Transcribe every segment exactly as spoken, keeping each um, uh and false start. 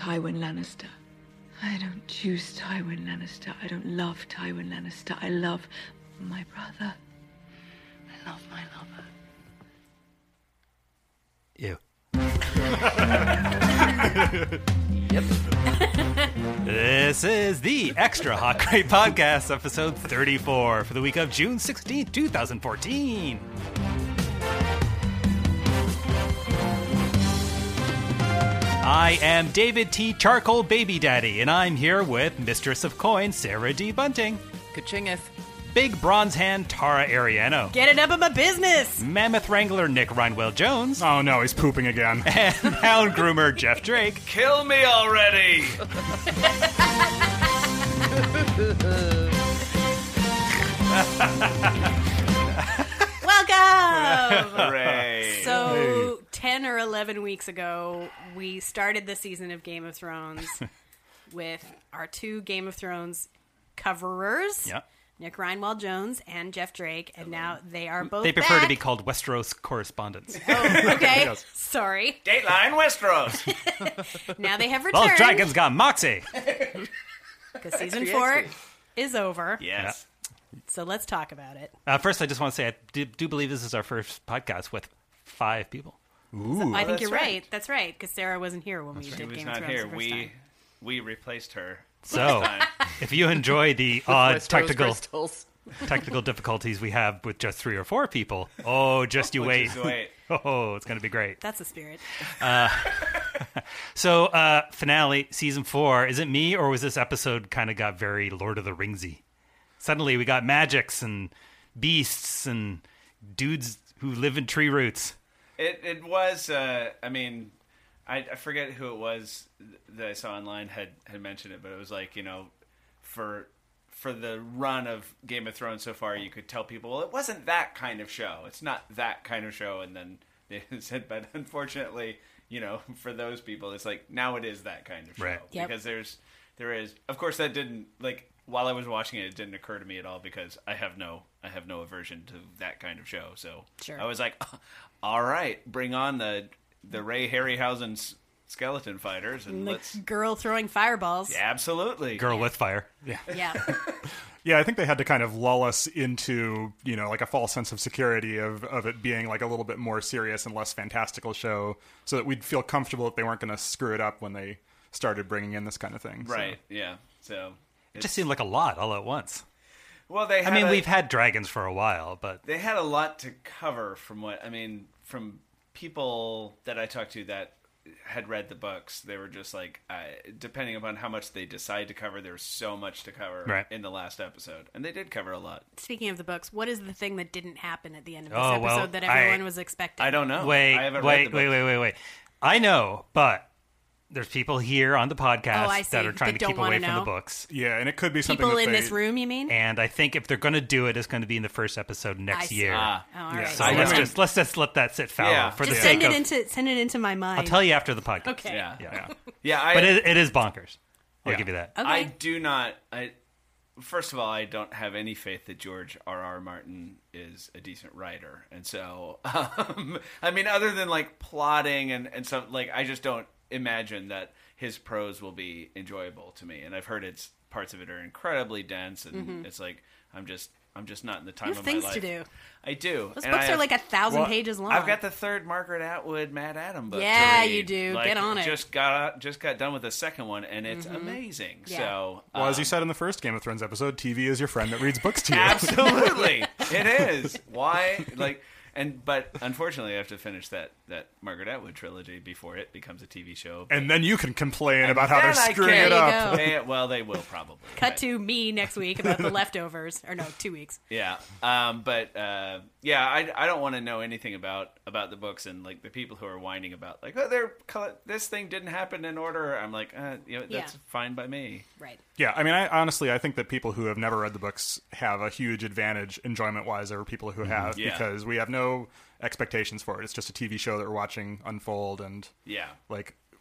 Tywin Lannister. I don't choose Tywin Lannister. I don't love Tywin Lannister. I love my brother. I love my lover. Ew. Yep. This is the Extra Hot Crate Podcast, episode thirty-four, for the week of June sixteenth, twenty fourteen. I am David T. Charcoal Baby Daddy, and I'm here with Mistress of Coin, Sarah D. Bunting. Kachingeth. Big Bronze Hand, Tara Ariano. Get it up in my business! Mammoth Wrangler, Nick Reinwell Jones. Oh no, he's pooping again. And Hound Groomer, Jeff Drake. Kill me already! Welcome! Hooray! So, ten or eleven weeks ago, we started the season of Game of Thrones with our two Game of Thrones coverers, Yeah. Nick Reinwell Jones and Jeff Drake, and now they are both They prefer back. to be called Westeros correspondents. Oh, okay. Yes. Sorry. Dateline Westeros! Now they have returned. Those dragons got moxie. Because season four is over. Yes. So let's talk about it. Uh, first, I just want to say I do, do believe this is our first podcast with five people. Ooh. I think that's you're right. right. That's right, because Sarah wasn't here when we She did was Game of not Thrones here. the first We time. we replaced her. So, if you enjoy the odd Westeros technical crystals. technical difficulties we have with just three or four people, oh, just you wait. Just wait. Oh, it's going to be great. That's the spirit. So, uh, finale, season four. Is it me, or was this episode kind of got very Lord of the Ringsy? Suddenly, we got magics and beasts and dudes who live in tree roots. It it was. Uh, I mean, I, I forget who it was that I saw online had, had mentioned it, but it was like, you know, for for the run of Game of Thrones so far, you could tell people, well, it wasn't that kind of show. It's not that kind of show, and then they said, but unfortunately, you know, for those people, it's like now it is that kind of show Right. Yep. because there's there is. Of course, that didn't like. While I was watching it, it didn't occur to me at all because I have no, I have no aversion to that kind of show. So Sure. I was like, "All right, bring on the the Ray Harryhausen's skeleton fighters, and The let's girl throwing fireballs. absolutely Girl with fire. Yeah. Yeah. Yeah, I think they had to kind of lull us into, you know, like a false sense of security of, of it being like a little bit more serious and less fantastical show so that we'd feel comfortable that they weren't going to screw it up when they started bringing in this kind of thing. So- right, yeah." So It just seemed like a lot all at once. well, they. I Had mean, a, we've had dragons for a while, but they had a lot to cover from what I mean from people that I talked to that had read the books. They were just like, uh, depending upon how much they decide to cover, there's so much to cover Right. in the last episode, and they did cover a lot. Speaking of the books, what is the thing that didn't happen at the end of this Oh, episode well, that everyone I- was expecting? I don't know. wait, I haven't wait, read the wait, books. wait, wait, wait. I know, but there's people here on the podcast Oh, I see, that are trying that to keep don't away wanna from the know. books. Yeah, and it could be something People that in they, this room, you mean? And I think if they're going to do it, it's going to be in the first episode I next see. year. Ah. Oh, all right. So I let's know. just let's just let that sit fallow Yeah. for Just the send sake it of. into send it into my mind. I'll tell you after the podcast. Okay. Yeah, Yeah. yeah. I, But it, it is bonkers. I'll Yeah. give you that. Okay. I do not. I first of all, I don't have any faith that George R. R. Martin is a decent writer, and so um, I mean, other than like plotting and and stuff, like I just don't imagine that his prose will be enjoyable to me. And I've heard it's parts of it are incredibly dense, and it's like I'm just I'm just not in the time You have of things my life. to do. I do. Those And books I are have- like a thousand well, pages long. I've got the third Margaret Atwood Matt Adam book. to Yeah, read. you do. Like, Get on it. Just got just got done with the second one, and it's amazing. Yeah. So, Well, as um, you said in the first Game of Thrones episode, T V is your friend that reads books to you. absolutely, it is. Why? Like, and but unfortunately, I have to finish that that Margaret Atwood trilogy before it becomes a T V show. And then you can complain about how then they're I screwing can- it There you up. go. They- well, they will probably Cut but- to me next week about the leftovers. Or no, two weeks. Yeah, um, but uh, yeah, I, I don't want to know anything about, about the books and like the people who are whining about like oh they're col- this thing didn't happen in order. I'm like uh, you know that's Yeah. fine by me. Right. Yeah, I mean, I honestly, I think that people who have never read the books have a huge advantage enjoyment-wise over people who have, Yeah. because we have no expectations for it. It's just a T V show that we're watching unfold, and Yeah, like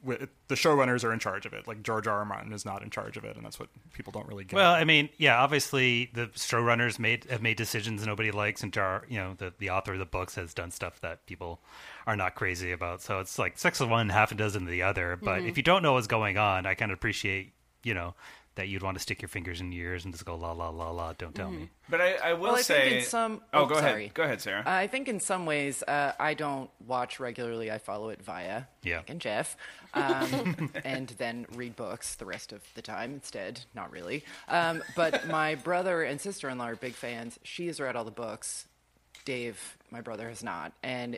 wi- the showrunners are in charge of it. Like George R. R. Martin is not in charge of it, and that's what people don't really get. Well, I mean, yeah, obviously the showrunners made have made decisions nobody likes, and Jar, you know, the the author of the books has done stuff that people are not crazy about. So it's like six of one, half a dozen of the other. But Mm-hmm. if you don't know what's going on, I can appreciate, you know, that you'd want to stick your fingers in your ears and just go la la la la. Don't tell me. But I, I will Well, I say, think in some. oh, go sorry. ahead, go ahead, Sarah. I think in some ways, uh, I don't watch regularly. I follow it via Yeah. Nick and Jeff, um, and then read books the rest of the time instead. Not really. Um, but my brother and sister-in-law are big fans. She has read all the books. Dave, my brother, has not, and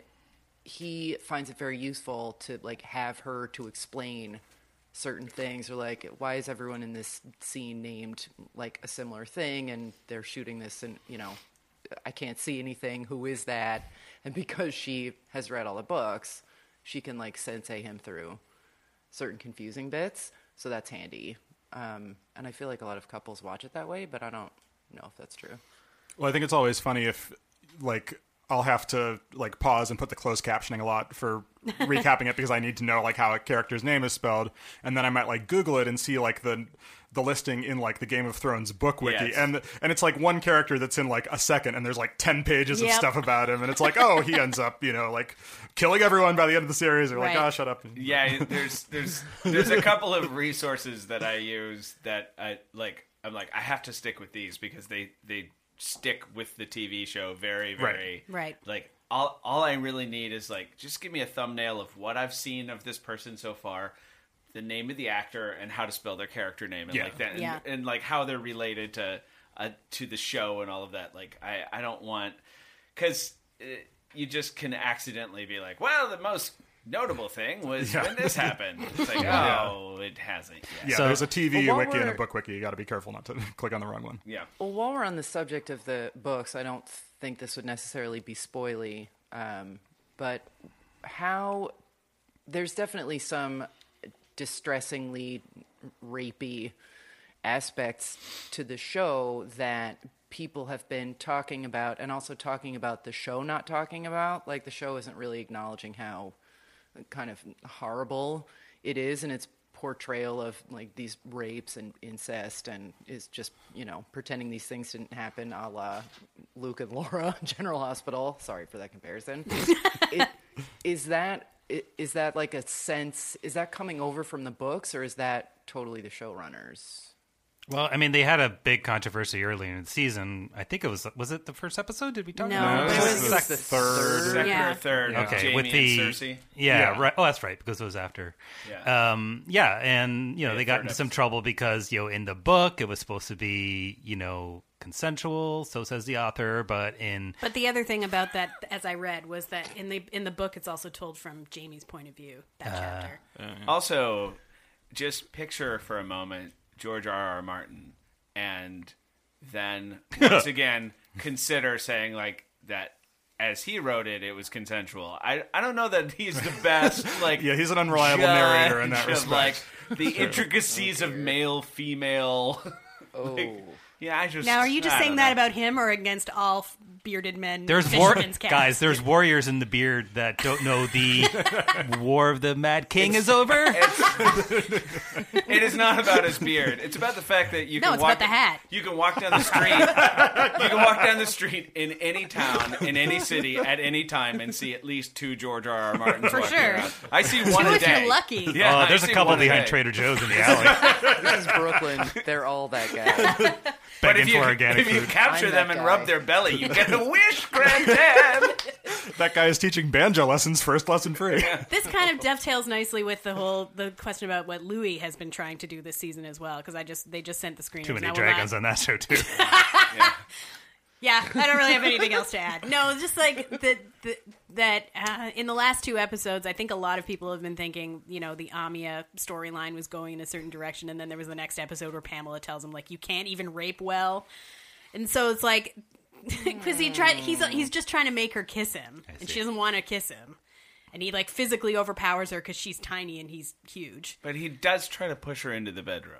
he finds it very useful to like have her to explain certain things, or like, why is everyone in this scene named like a similar thing, and they're shooting this, and you know, I can't see anything. Who is that? And because she has read all the books, she can like sensei him through certain confusing bits. So that's handy. Um, and I feel like a lot of couples watch it that way, but I don't know if that's true. Well, I think it's always funny if, like, I'll have to like pause and put the closed captioning a lot for recapping it because I need to know like how a character's name is spelled, and then I might like Google it and see like the the listing in like the Game of Thrones book wiki, Yes. and and it's like one character that's in like a second, and there's like ten pages of Yep. stuff about him, and it's like, oh, he ends up, you know, like killing everyone by the end of the series, or like, Right. oh, shut up. Yeah, there's there's there's a couple of resources that I use that I like. I'm like, I have to stick with these because they they stick with the T V show very very Right. Like all all I really need is like, just give me a thumbnail of what I've seen of this person so far, the name of the actor, and how to spell their character name, and Yeah. like that, and, Yeah. and like how they're related to uh, to the show and all of that. Like I I don't want, because you just can accidentally be like, well, the most notable thing was Yeah. when this happened. It's like, oh, it hasn't yet. Yeah, So- there's a T V Well, while wiki and a we're- book wiki. You got to be careful not to click on the wrong one. Yeah. Well, while we're on the subject of the books, I don't think this would necessarily be spoily, um, but how there's definitely some distressingly rapey aspects to the show that people have been talking about, and also talking about the show not talking about. Like, the show isn't really acknowledging how kind of horrible it is in its portrayal of like these rapes and incest, and is just, you know, pretending these things didn't happen, a la Luke and Laura General Hospital. Sorry for that comparison. it, is that i- is that like a sense, is that coming over from the books, or is that totally the showrunners? Well, I mean, they had a big controversy earlier in the season. I think it was was it the first episode? Did we talk No, about but it? it this was is like the the third. Second Yeah. or third. Okay, with Jamie with the and Cersei. Yeah, Yeah. right. Oh, that's right, because it was after. Yeah. Um, yeah, and you know Yeah, they got third into some episode. trouble because you know in the book it was supposed to be you know consensual, so says the author, but in But the other thing about that, as I read, was that in the in the book, it's also told from Jamie's point of view. That Uh, chapter. Also, just picture for a moment George R. R. Martin, and then once again consider saying like that as he wrote it, it was consensual. I I don't know that he's the best. Like, Yeah, he's an unreliable narrator in that judge of, respect. like the intricacies of male female. Oh, Like, yeah, I just Now, are you just I saying don't that know. about him, or against all f- bearded men? there's war- fishermen's cats? guys, there's warriors in the beard that don't know the War of the Mad King is over. It is not about his beard. It's about the fact that you No, can it's walk about the hat. You can walk down the street. You can walk down the street in any town, in any city, at any time, and see at least two George R. R. Martins For walking sure. around. I see one Two a if day. you're lucky. Yeah, Oh, I there's a see couple one a behind day. Trader Joe's in the alley this is Brooklyn. They're all that guy. But begging if you, for organic if you food. capture I'm them that and guy. rub their belly, you get a wish, Granddad. That guy is teaching banjo lessons, first lesson free. This kind of dovetails nicely with the whole the question about what Louis has been trying to do this season as well. Because I just they just sent the screeners. Too many Now, will dragons not- on that show too. Yeah, I don't really have anything else to add. No, just like the, the, that uh, in the last two episodes, I think a lot of people have been thinking, you know, the Amia storyline was going in a certain direction, and then there was the next episode where Pamela tells him like, you can't even rape well, and so it's like because he tried, he's he's just trying to make her kiss him, and she doesn't want to kiss him, and he like physically overpowers her because she's tiny and he's huge. But he does try to push her into the bedroom.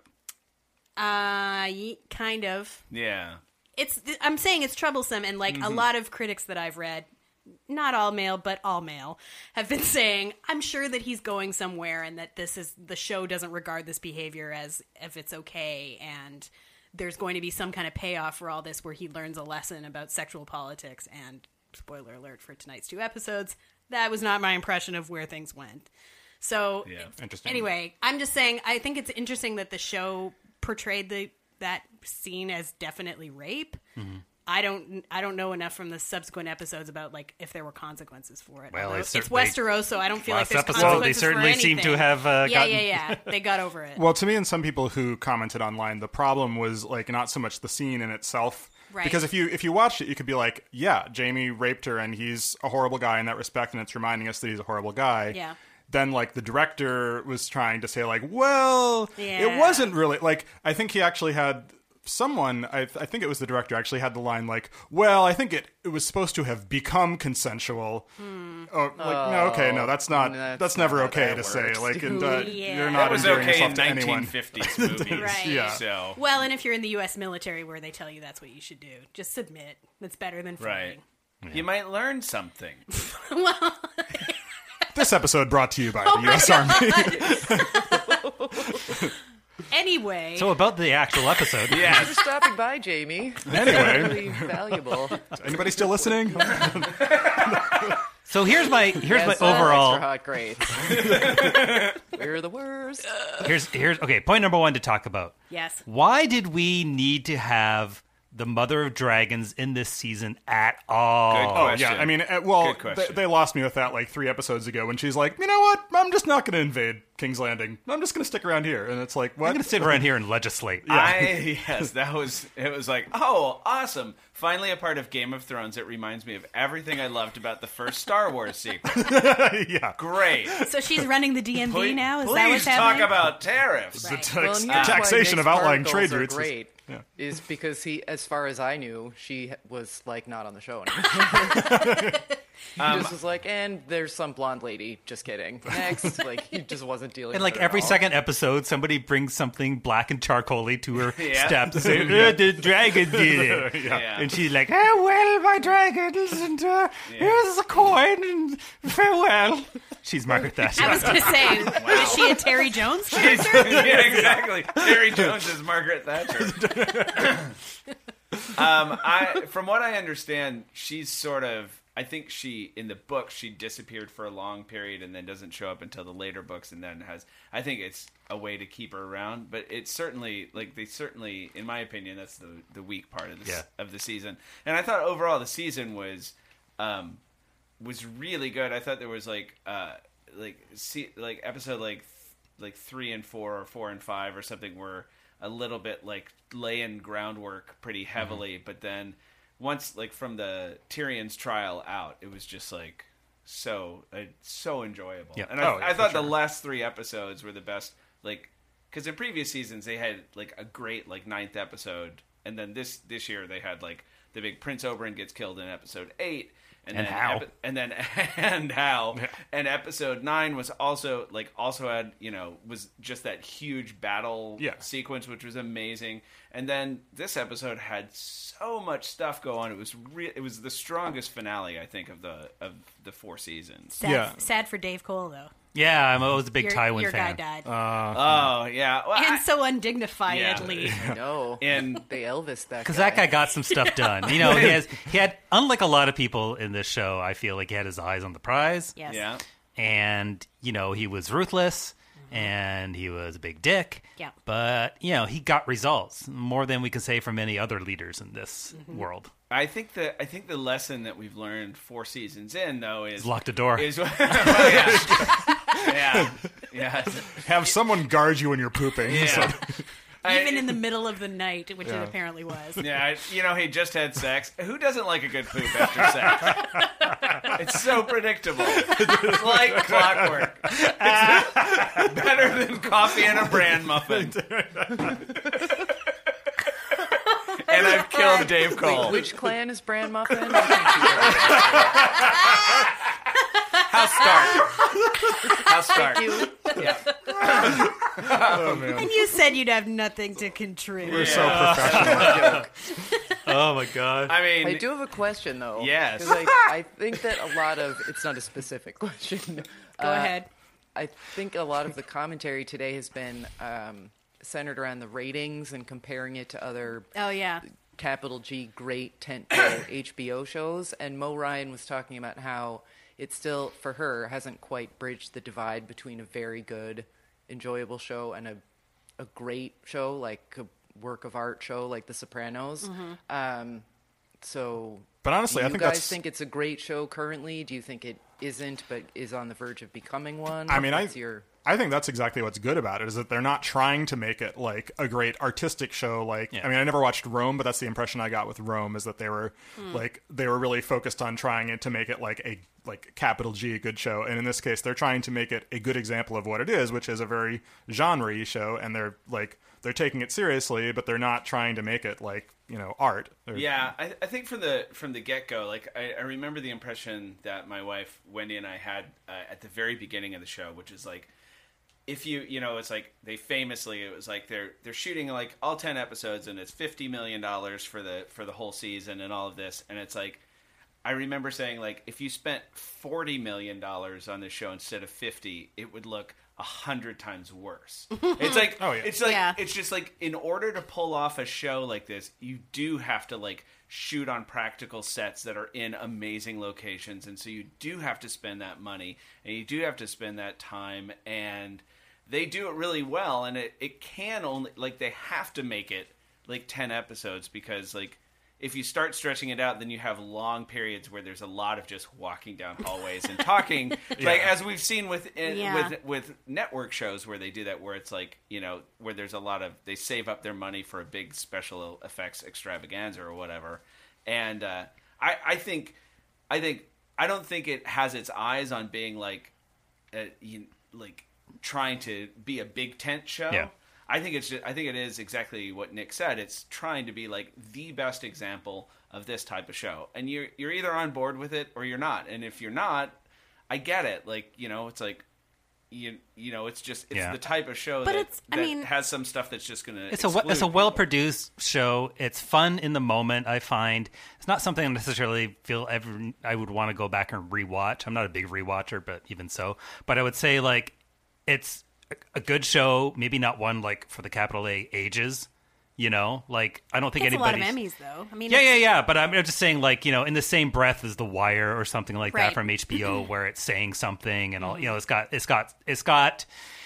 Uh, ye- kind of. Yeah. It's I'm saying it's troublesome, and like Mm-hmm. a lot of critics that I've read not all male, but all male, have been saying, I'm sure that he's going somewhere and that this is the show doesn't regard this behavior as if it's okay, and there's going to be some kind of payoff for all this where he learns a lesson about sexual politics. And spoiler alert for tonight's two episodes, that was not my impression of where things went. So Yeah. Interesting. anyway, I'm just saying, I think it's interesting that the show portrayed the that scene as definitely rape. Mm-hmm. I don't I don't know enough from the subsequent episodes about like if there were consequences for it. Well, Although it's it's certainly- Westeros, so I don't feel like Last there's episode, consequences they certainly for seem to anything. have, uh, yeah, gotten- yeah, yeah. They got over it. Well, to me and some people who commented online, the problem was like not so much the scene in itself. Right. Because if you if you watched it, you could be like, yeah, Jamie raped her and he's a horrible guy in that respect, and it's reminding us that he's a horrible guy. Yeah. Then like the director was trying to say like, well, Yeah. it wasn't really like. I think he actually had someone. I, I think it was the director actually had the line like, well, I think it it was supposed to have become consensual. Oh, like, no, okay, no, that's not. That's, that's never not how okay that to say. works, Like, and, dude. uh, Yeah. you're That not was endearing okay yourself in to anyone. nineteen fifties movies. Right. Yeah. So Well, and if you're in the U S military where they tell you that's what you should do, just submit. That's better than right. fighting. You might learn something. Well, This episode brought to you by Oh the U S Army. anyway, So about the actual episode. Yeah. Thanks for stopping by, Jamie. Anyway, Really valuable. anybody still listening? So here's my here's Yes, my uh, overall extra hot grade. We're the worst. here's here's okay, point number one to talk about. yes. Why did we need to have the Mother of Dragons in this season at all? Good Oh question. yeah, I mean, uh, well, Good they, question. they lost me with that like three episodes ago when she's like, you know what? I'm just not going to invade King's Landing. I'm just going to stick around here, and it's like, what? I'm gonna sit around here and legislate. I yes, that was it. Was like, oh, awesome! Finally, a part of Game of Thrones. It reminds me of everything I loved about the first Star Wars sequel. yeah. Great. So she's running the D M V Please, now? Is please that what's talk happening? about tariffs. Right. Tax- Well, and here's why taxation Nick's of outlying particles trade are routes. is- Great, yeah. is because he, as far as I knew, she was like not on the show anymore. He Um, just was like, and there's some blonde lady. Just kidding. Next, like he just wasn't dealing. And with like her at every all. second episode, somebody brings something black and charcoaly to her Yeah. steps. Saying, "Uh, the dragon did it. Yeah. And she's like, oh, well, my dragons, and uh, here's a coin, and farewell. She's Margaret Thatcher. I was going to say, is she a Terry Jones character? yeah, exactly. Terry Jones is Margaret Thatcher. um, I, from what I understand, she's sort of. I think she, in the book, she disappeared for a long period and then doesn't show up until the later books, and then has. I think it's a way to keep her around, but it's certainly like they certainly, in my opinion, that's the the weak part of the Yeah. of the season. And I thought overall the season was. Um, was really good. I thought there was like uh like see like episode like th- like three and four or four and five or something were a little bit like laying groundwork pretty heavily, mm-hmm. but then once like from the Tyrion's trial out, it was just like so uh, so enjoyable. Yep. And I, Oh, yeah, I thought for the sure. last three episodes were the best, like because in previous seasons they had like a great like ninth episode, and then this this year they had like the big Prince Oberyn gets killed in episode eight. And, And then how. epi- and then and how and episode nine was also like also had you know was just that huge battle Yeah. sequence, which was amazing. And then this episode had so much stuff go on. It was re- it was the strongest finale I think of the of the four seasons. Sad, Yeah. sad for Dave Cole, though. Yeah, I'm always a big Your, Tywin your guy fan. died. Oh yeah, well, and I- so undignifiedly. I know. and They Elvis that Because guy. that guy got some stuff done. You know, he has he had unlike a lot of people in this show. I feel like he had his eyes on the prize, Yes. yeah. and you know he was ruthless, and he was a big dick. Yeah. But you know he got results more than we can say from any other leaders in this world. I think the I think the lesson that we've learned four seasons in though is Lock the door. Is well, yeah, yeah, yeah. Have someone guard you when you're pooping. Yeah. So- I- Even in the middle of the night, which Yeah. it apparently was. Yeah, I- you know, he just had sex. Who doesn't like a good poop after sex? It's so predictable. It's like clockwork. It's better than coffee and a bran muffin. And I've killed Dave Cole. Which clan is Bran Muffin? I think House Stark. House Stark. you. Yeah. oh man, And you said you'd have nothing to contribute. we're so professional. Oh Oh my god. I mean, I do have a question though. Yes. 'Cause, like, I think that a lot of it's not a specific question. Go ahead. I think a lot of the commentary today has been um, centered around the ratings and comparing it to other Oh yeah. capital G great tentpole H B O shows. And Mo Ryan was talking about how it still, for her, hasn't quite bridged the divide between a very good, enjoyable show and a a great show, like a work of art show like The Sopranos. Um, so, But honestly, do I you think guys that's- think it's a great show currently? Do you think it isn't, but is on the verge of becoming one? I mean, I, What's your... I think that's exactly what's good about it, is that they're not trying to make it like a great artistic show. Like, Yeah. I mean, I never watched Rome, but that's the impression I got with Rome, is that they were like, they were really focused on trying it to make it like a, like capital G good show. And in this case, they're trying to make it a good example of what it is, which is a very genre-y show. And they're like, they're taking it seriously, but they're not trying to make it like, you know, art. They're- Yeah, I, I think from the from the get go, like I, I remember the impression that my wife Wendy and I had uh, at the very beginning of the show, which is like, if you you know, it's like they famously it was like they're they're shooting like all ten episodes and it's fifty million dollars for the for the whole season and all of this, and it's like, I remember saying, like, if you spent forty million dollars on this show instead of fifty, it would look a hundred times worse. It's like, Oh, yeah. it's like, Yeah. it's just like, in order to pull off a show like this, you do have to like shoot on practical sets that are in amazing locations, and so you do have to spend that money, and you do have to spend that time, and they do it really well, and it, it can only, like, they have to make it like ten episodes, because like, if you start stretching it out, then you have long periods where there's a lot of just walking down hallways and talking, like as we've seen with in, Yeah. with with network shows where they do that, where it's like, you know, where there's a lot of, they save up their money for a big special effects extravaganza or whatever. And uh, I I think I think I don't think it has its eyes on being like a, you, like trying to be a big tent show. Yeah. I think it's just, I think it is exactly what Nick said. It's trying to be like the best example of this type of show, and you're you're either on board with it or you're not. And if you're not, I get it. Like, you know, it's like you you know, it's just it's Yeah. the type of show But that, it's- I that mean- has some stuff that's just gonna. It's a we- it's a well produced show. It's fun in the moment. I find it's not something I necessarily feel ever I would want to go back and rewatch. I'm not a big rewatcher, but even so, but I would say like it's a- a good show. Maybe not one like for the capital A ages. You know, like I don't think It's a lot anybody. of Emmys, though. I mean, Yeah, it's- yeah, yeah. But I'm just saying, like, you know, in the same breath as The Wire or something like Right. that from H B O, where it's saying something and all. You know, it's got it's got it's got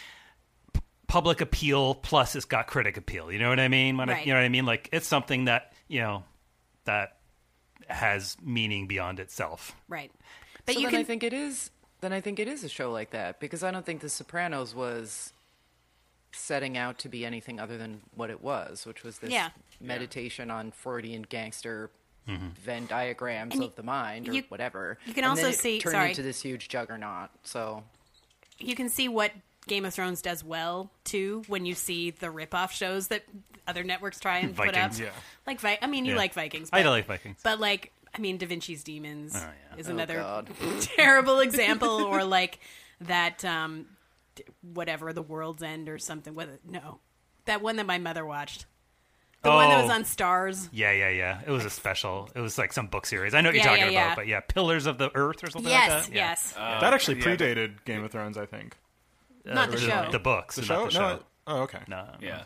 p- public appeal plus it's got critic appeal. You know what I mean? When I, Right. you know what I mean? Like it's something that you know that has meaning beyond itself. right. But so you then can I think it is. Then I think it is a show like that, because I don't think The Sopranos was setting out to be anything other than what it was, which was this Yeah. meditation on Freudian gangster Venn diagrams And of the mind or you- whatever. you can And also then it see- turned sorry. into this huge juggernaut. So you can see what Game of Thrones does well too when you see the ripoff shows that other networks try and put up. Vikings. Yeah. Like Vi- I mean, you Yeah. like Vikings. I but- don't like Vikings. But like, I mean, Da Vinci's Demons Oh, yeah. is Oh, another God. terrible example, or like that, um, d- whatever, The World's End or something. With it. No, that one that my mother watched, the one that was Oh. on Stars. Yeah, yeah, yeah. It was a special. It was like some book series. I know what Yeah, you're talking yeah, about, yeah. but yeah, Pillars of the Earth or something Yes, like that. Yeah. yes, That actually yeah. predated Game of Thrones, I think. not the show. The books, The not show? the show. No. Oh, okay. No, Yeah.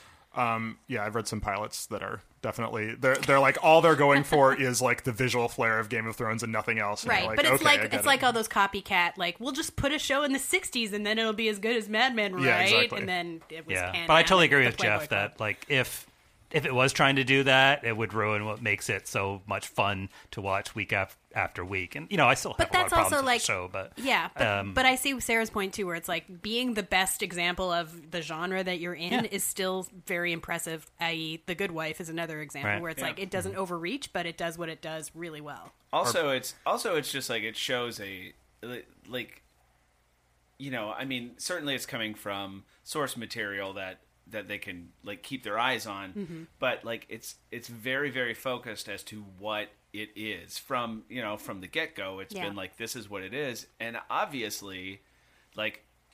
Yeah, I've read some pilots that are definitely they're they're like all they're going for is like the visual flair of Game of Thrones and nothing else. And Right, you're like, but it's okay, I like get it's it. like all those copycat. Like, we'll just put a show in the sixties and then it'll be as good as Mad Men, right? Yeah, exactly. And then it was. Yeah, Can but I Am totally and agree the with Playboy Jeff Club. that like if if it was trying to do that, it would ruin what makes it so much fun to watch week af- after week. And you know, I still have But a lot that's of problems also with like the show, but yeah, but, um, but I see Sarah's point too, where it's like being the best example of the genre that you're in Yeah. is still very impressive. that is, The Good Wife is another example Right. where it's Yeah. like it doesn't overreach, but it does what it does really well. Also, it's also it's just like it shows a like, you know, I mean, certainly it's coming from source material that that they can like keep their eyes on, Mm-hmm. but like it's it's very very focused as to what it is from you know from the get go. It's Yeah. been like this is what it is, and obviously, like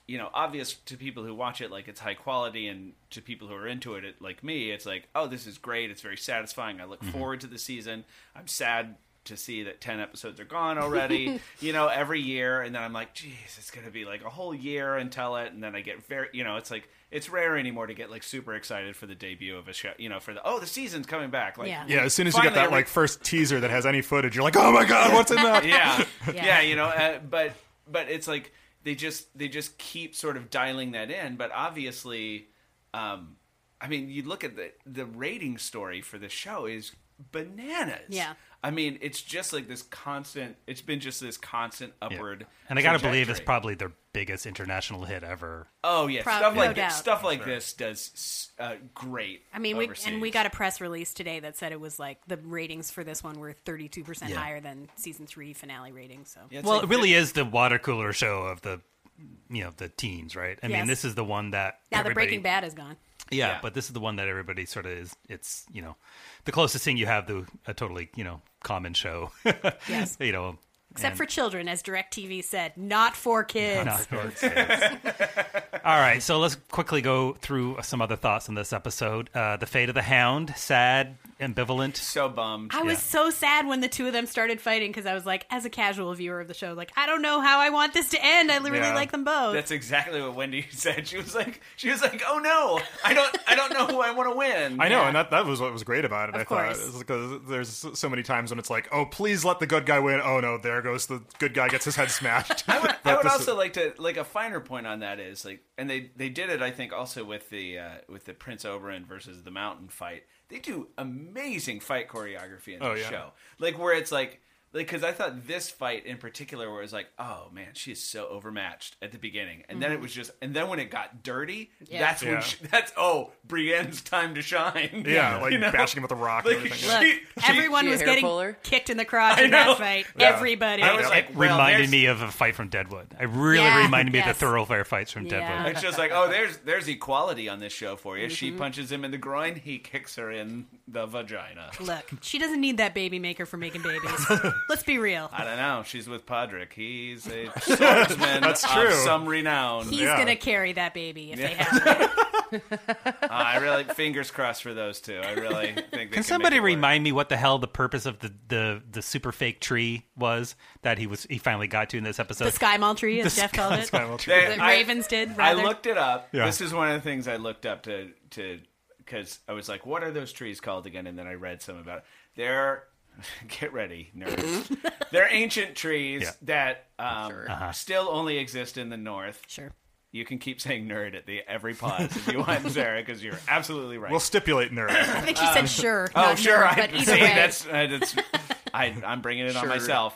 you know, obvious to people who watch it, like it's high quality, and to people who are into it, it like me, it's like, oh, this is great. It's very satisfying. I look Mm-hmm. forward to the season. I'm sad to see that ten episodes are gone already, you know, every year. And then I'm like, geez, it's going to be like a whole year until it. And then I get very, you know, it's like, it's rare anymore to get like super excited for the debut of a show, you know, for the, oh, the season's coming back. Like, Yeah. Yeah, as soon as you get finally that every- like first teaser that has any footage, you're like, oh my god, what's in that? yeah, Yeah. yeah, you know, uh, but but it's like they just they just keep sort of dialing that in. But obviously, um, I mean, you look at the the rating story for the show is bananas. Yeah. I mean, it's just like this constant. It's been just this constant Yeah. upward. And I gotta believe it's trajectory. probably their biggest international hit ever. Oh yeah, Prob- stuff no like doubt. this, stuff like this does uh, great. I mean, we overseas. and we got a press release today that said it was like the ratings for this one were thirty-two percent Yeah. higher than season three finale ratings. So Yeah, it's Well, like it really is the water cooler show of the, you know, the teens, right? I Yes. mean, this is the one that now the everybody- Breaking Bad is gone. Yeah, Yeah. but this is the one that everybody sort of is. It's, you know, the closest thing you have to a totally, you know, common show. Yes. You know, Except and- for children, as DirecTV said, not for kids. Not for kids. All right, so let's quickly go through some other thoughts on this episode. Uh, the Fate of the Hound, sad, ambivalent. so bummed. I was Yeah. so sad when the two of them started fighting because I was like, as a casual viewer of the show, like, I don't know how I want this to end. I really Yeah. like them both. That's exactly what Wendy said. She was like, she was like, oh no, I don't, I don't know who I want to win. I know, Yeah. and that, that was what was great about it. Of I course. thought because there's so many times when it's like, oh, please let the good guy win. Oh no, there goes the good guy, gets his head smashed. I would, I But would this- also like to like a finer point on that is like, and they they did it I think also with the uh, with the Prince Oberyn versus the Mountain fight. They do amazing fight choreography in Oh, the yeah. show, like where it's like. Like, because I thought this fight in particular, where it was like, oh man, she is so overmatched at the beginning, and then it was just, and then when it got dirty, Yeah. that's when Yeah. she, that's oh, Brienne's time to shine. yeah, like You know? bashing him with a rock Like, and everything. she- Look, everyone she a was hair getting puller? kicked in the crotch I in that know. fight. Yeah. Everybody. I was like, well, reminded there's- me of a fight from Deadwood. I really Yeah, reminded me yes. of the thoroughfare fights from Yeah. Deadwood. It's just like, oh, there's there's equality on this show for you. She Mm-hmm. punches him in the groin, he kicks her in the vagina. Look, she doesn't need that baby maker for making babies. Let's be real. I don't know. She's with Podrick. He's a swordsman That's of true. some renown. He's Yeah. gonna carry that baby if they have it. Uh, I really, fingers crossed for those two. I really think they can, Can somebody make it work. remind me what the hell the purpose of the, the, the super fake tree was that he was he finally got to in this episode? The Sky Mall tree, as The Jeff called it. Sky Mall tree. They- The I- Ravens did, I rather. looked it up. Yeah. This is one of the things I looked up to to because I was like, what are those trees called again? And then I read some about it. They're get ready, nerds. They're ancient trees Yeah. that um, Sure. Uh-huh. still only exist in the north. Sure. You can keep saying nerd at the every pause if you want, Sarah, because you're absolutely right. We'll stipulate nerd. I think she said sure. oh, not sure. nerd, I but either see. way. That's, uh, that's I, I'm bringing it on Sure. myself.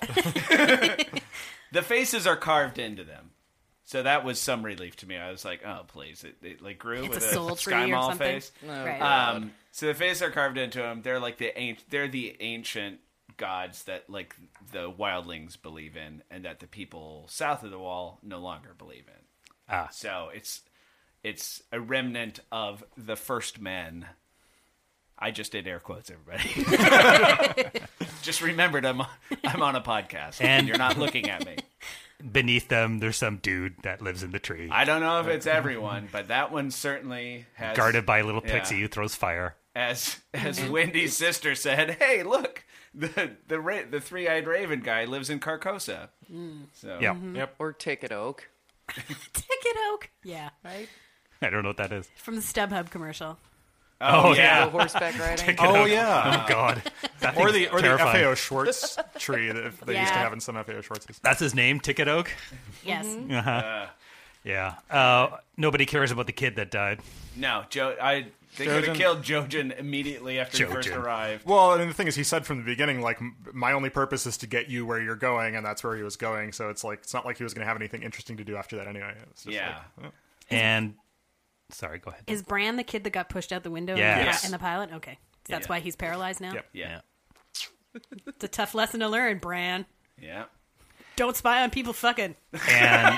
The faces are carved into them. So that was some relief to me. I was like, oh, please. It, it like grew It's with a a, soul tree Sky or Mall something. face. No, Right. God. Um, so the faces are carved into them. They're like the ancient, they're the ancient gods that like the wildlings believe in, and that the people south of the wall no longer believe in. Ah. So it's it's a remnant of the first men. I just did air quotes, everybody. Just remembered I'm on, I'm on a podcast, and, And- you're not looking at me. Beneath them, there's some dude that lives in the tree, I don't know if it's everyone, but that one certainly has guarded by a little Yeah. pixie who throws fire. As as Wendy's sister said, "Hey, look, the the ra- the three eyed raven guy lives in Carcosa." So Yeah, Yep. Or Ticket Oak. Ticket Oak. Yeah. Right? I don't know what that is. From the StubHub commercial. Oh, Oh, yeah. The horseback riding. Oh yeah. Oh God, That Or thing's the or the terrifying. F A O Schwartz tree that they used to Yeah. have in some F A O Schwartzes. That's his name, Ticket Oak. Yes. Uh, Yeah. Uh, nobody cares about the kid that died. no, Joe. I they could have Jojen? killed Jojen immediately after he first Jojen. arrived. Well, and the thing is, he said from the beginning, like, m- my only purpose is to get you where you're going, and that's where he was going. So it's like, it's not like he was going to have anything interesting to do after that anyway. It's just Yeah. like, oh. And sorry, go ahead. Is Bran the kid that got pushed out the window in, the, Yes. in the pilot? Okay. So that's Yeah. why he's paralyzed now? Yep. Yeah, It's a tough lesson to learn, Bran. yeah. Don't spy on people fucking. And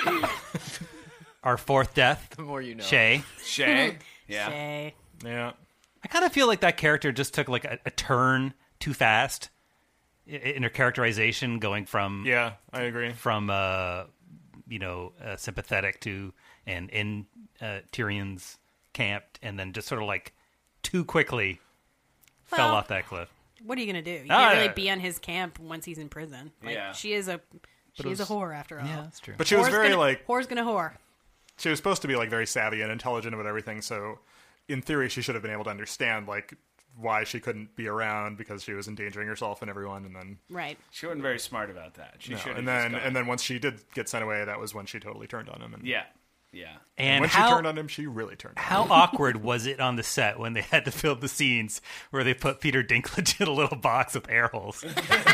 our fourth death, The more you know. Shay. Shay. Yeah. Shay. Yeah. I kind of feel like that character just took like a, a turn too fast i- in her characterization, going from Yeah, I agree. from uh, you know, uh, sympathetic to and in uh, Tyrion's camp, and then just sort of like too quickly fell Well, off that cliff. What are you going to do? You Ah, can't really yeah. be on his camp once he's in prison. Like, Yeah. She is a she it is was- a whore after all. Yeah, that's true. But she was Whore's very gonna, like whore's gonna whore. she was supposed to be like very savvy and intelligent about everything. So in theory, she should have been able to understand like why she couldn't be around because she was endangering herself and everyone. And then Right. She wasn't very smart about that. She no. should have. and just then gone. and then once she did get sent away, that was when she totally turned on him. And yeah, yeah. And when how, she turned on him, she really turned. on him. how awkward was it on the set when they had to film the scenes where they put Peter Dinklage in a little box with air holes?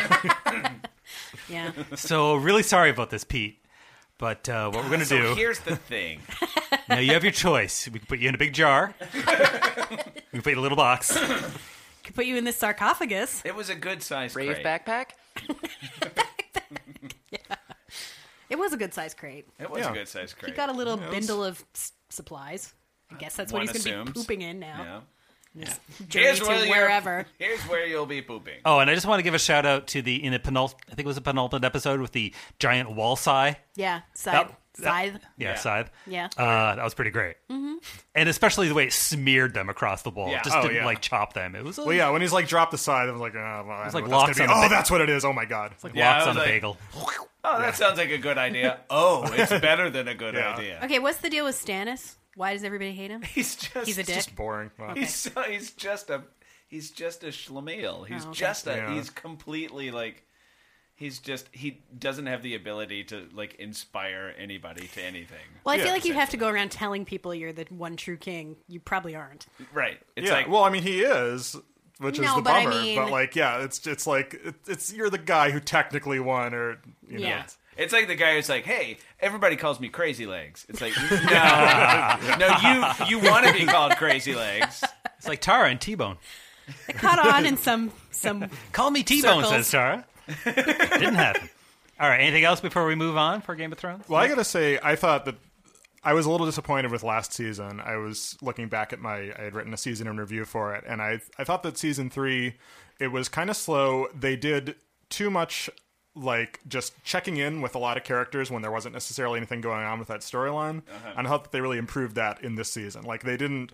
Yeah. So really sorry about this, Pete. But uh, what we're gonna So do? here's the thing. Now you have your choice. We can put you in a big jar. We can put you in a little box. Could put you in this sarcophagus. It was a good size Brave crate. backpack. It was a good sized crate. It was Yeah. a good size crate. He got a little Yeah, it was- bindle of s- supplies. I guess that's what One he's going to assumes. be pooping in now. Yeah. This journey Here's to where you're- wherever. Here's where you'll be pooping. Oh, and I just want to give a shout out to the in the penult. I think it was a penultimate episode with the giant wall sigh. Yeah. Scythe. That- Scythe. Yeah, Yeah. scythe. Yeah. Uh, that was pretty great. Mm-hmm. And especially the way it smeared them across the wall. Yeah. It just Oh, didn't yeah. like chop them. It was Well, yeah, when he's like dropped aside, I was like, oh, well, I was know like what that's locks gonna be. on a Oh, ba- that's what it is. Oh my god. like Yeah, I lox was on a like- bagel. Oh, that sounds like a good idea. Oh, it's better than a good Yeah. idea. Okay, what's the deal with Stannis? Why does everybody hate him? He's just He's a dick. Just boring. Wow. He's so, he's just a he's just a schlemiel. He's Oh, okay. just a Yeah. he's completely like he's just he doesn't have the ability to like inspire anybody to anything. Well, I Yeah, feel like you have to go around telling people you're the one true king. You probably aren't. Right. It's yeah. like well, I mean, he is, which is No, the but I bummer. mean- But like, yeah, it's it's like it, it's you're the guy who technically won, or you know. Yeah. it's like the guy who's like, "Hey, everybody calls me Crazy Legs." It's like, no, no, you you want to be called Crazy Legs. It's like Tara and T-Bone. It caught on in some some. Call me T-Bone, Circles. says Tara. Didn't happen. All right, anything else before we move on for Game of Thrones? Well, I gotta say, I thought that I was a little disappointed with last season. I was looking back at my, I had written a season in review for it, and I I thought that season three, it was kind of slow. They did too much, like just checking in with a lot of characters when there wasn't necessarily anything going on with that storyline, Uh-huh. and I thought that they really improved that in this season. Like they didn't,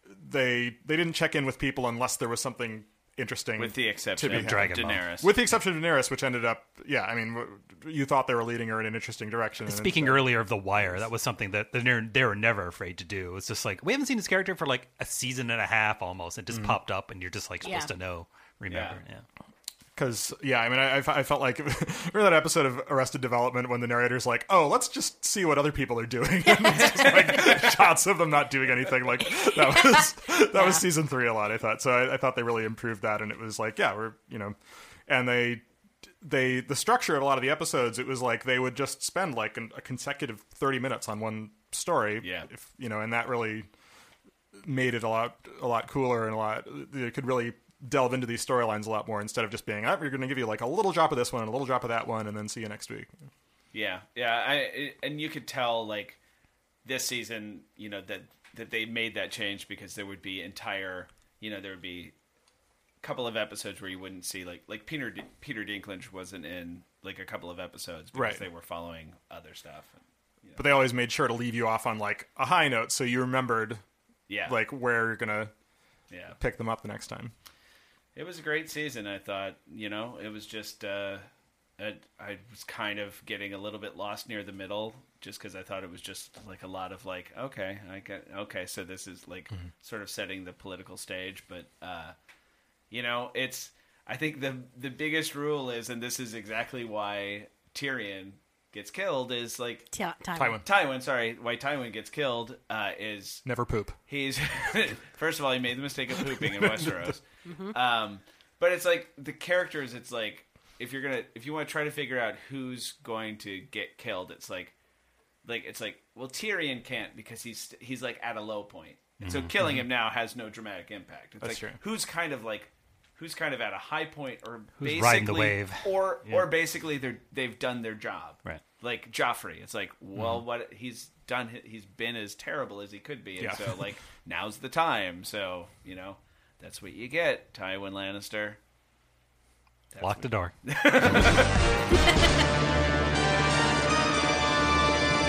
they they didn't check in with people unless there was something interesting, With the exception to be of had. Dragon Ball. Daenerys. With the exception of Daenerys, which ended up, yeah, I mean, w- you thought they were leading her in an interesting direction. and Speaking instead- earlier of The Wire, that was something that they were- they were never afraid to do. It was just like, we haven't seen this character for like a season and a half almost. It just Mm-hmm. popped up and you're just like supposed Yeah. to know, remember. Yeah. Because, yeah, I mean, I, I fe- I felt like, remember that episode of Arrested Development when the narrator's like, oh, let's just see what other people are doing. And it's just like shots of them not doing anything. Like, that was that was season three a lot, I thought. So I, I thought they really improved that. And it was like, yeah, we're, you know, and they, they, the structure of a lot of the episodes, it was like they would just spend like an, a consecutive thirty minutes on one story. Yeah. If, you know, and that really made it a lot, a lot cooler and a lot, you could really delve into these storylines a lot more instead of just being, oh, we're going to give you like a little drop of this one and a little drop of that one and then see you next week. Yeah, yeah, I and you could tell like this season, you know, that that they made that change because there would be entire, you know, there would be a couple of episodes where you wouldn't see like like Peter D- Peter Dinklage wasn't in like a couple of episodes because Right. they were following other stuff. But they always made sure to leave you off on like a high note so you remembered Yeah, like where you're going to yeah, pick them up the next time. it was a great season. I thought, you know, it was just uh, I, I was kind of getting a little bit lost near the middle. Just because I thought it was just like a lot of like, okay, I get, okay, so this is like sort of setting the political stage, but uh, you know, it's. I think the the biggest rule is, and this is exactly why Tyrion gets killed, is like Ti- time. Tywin. Tywin. Sorry, why Tywin gets killed uh, is Never poop. he's first of all he made the mistake of pooping in Westeros, um, but it's like the characters. It's like if you're gonna if you want to try to figure out who's going to get killed, it's like. Like it's like well Tyrion can't because he's he's like at a low point, and so killing him now has no dramatic impact. It's That's like true. who's kind of like who's kind of at a high point or Who's basically riding the wave. or or basically they're they've done their job. Right. Like Joffrey, it's like well what he's done he's been as terrible as he could be, and Yeah. so like now's the time. So you know that's what you get, Tywin Lannister. That's Lock the door.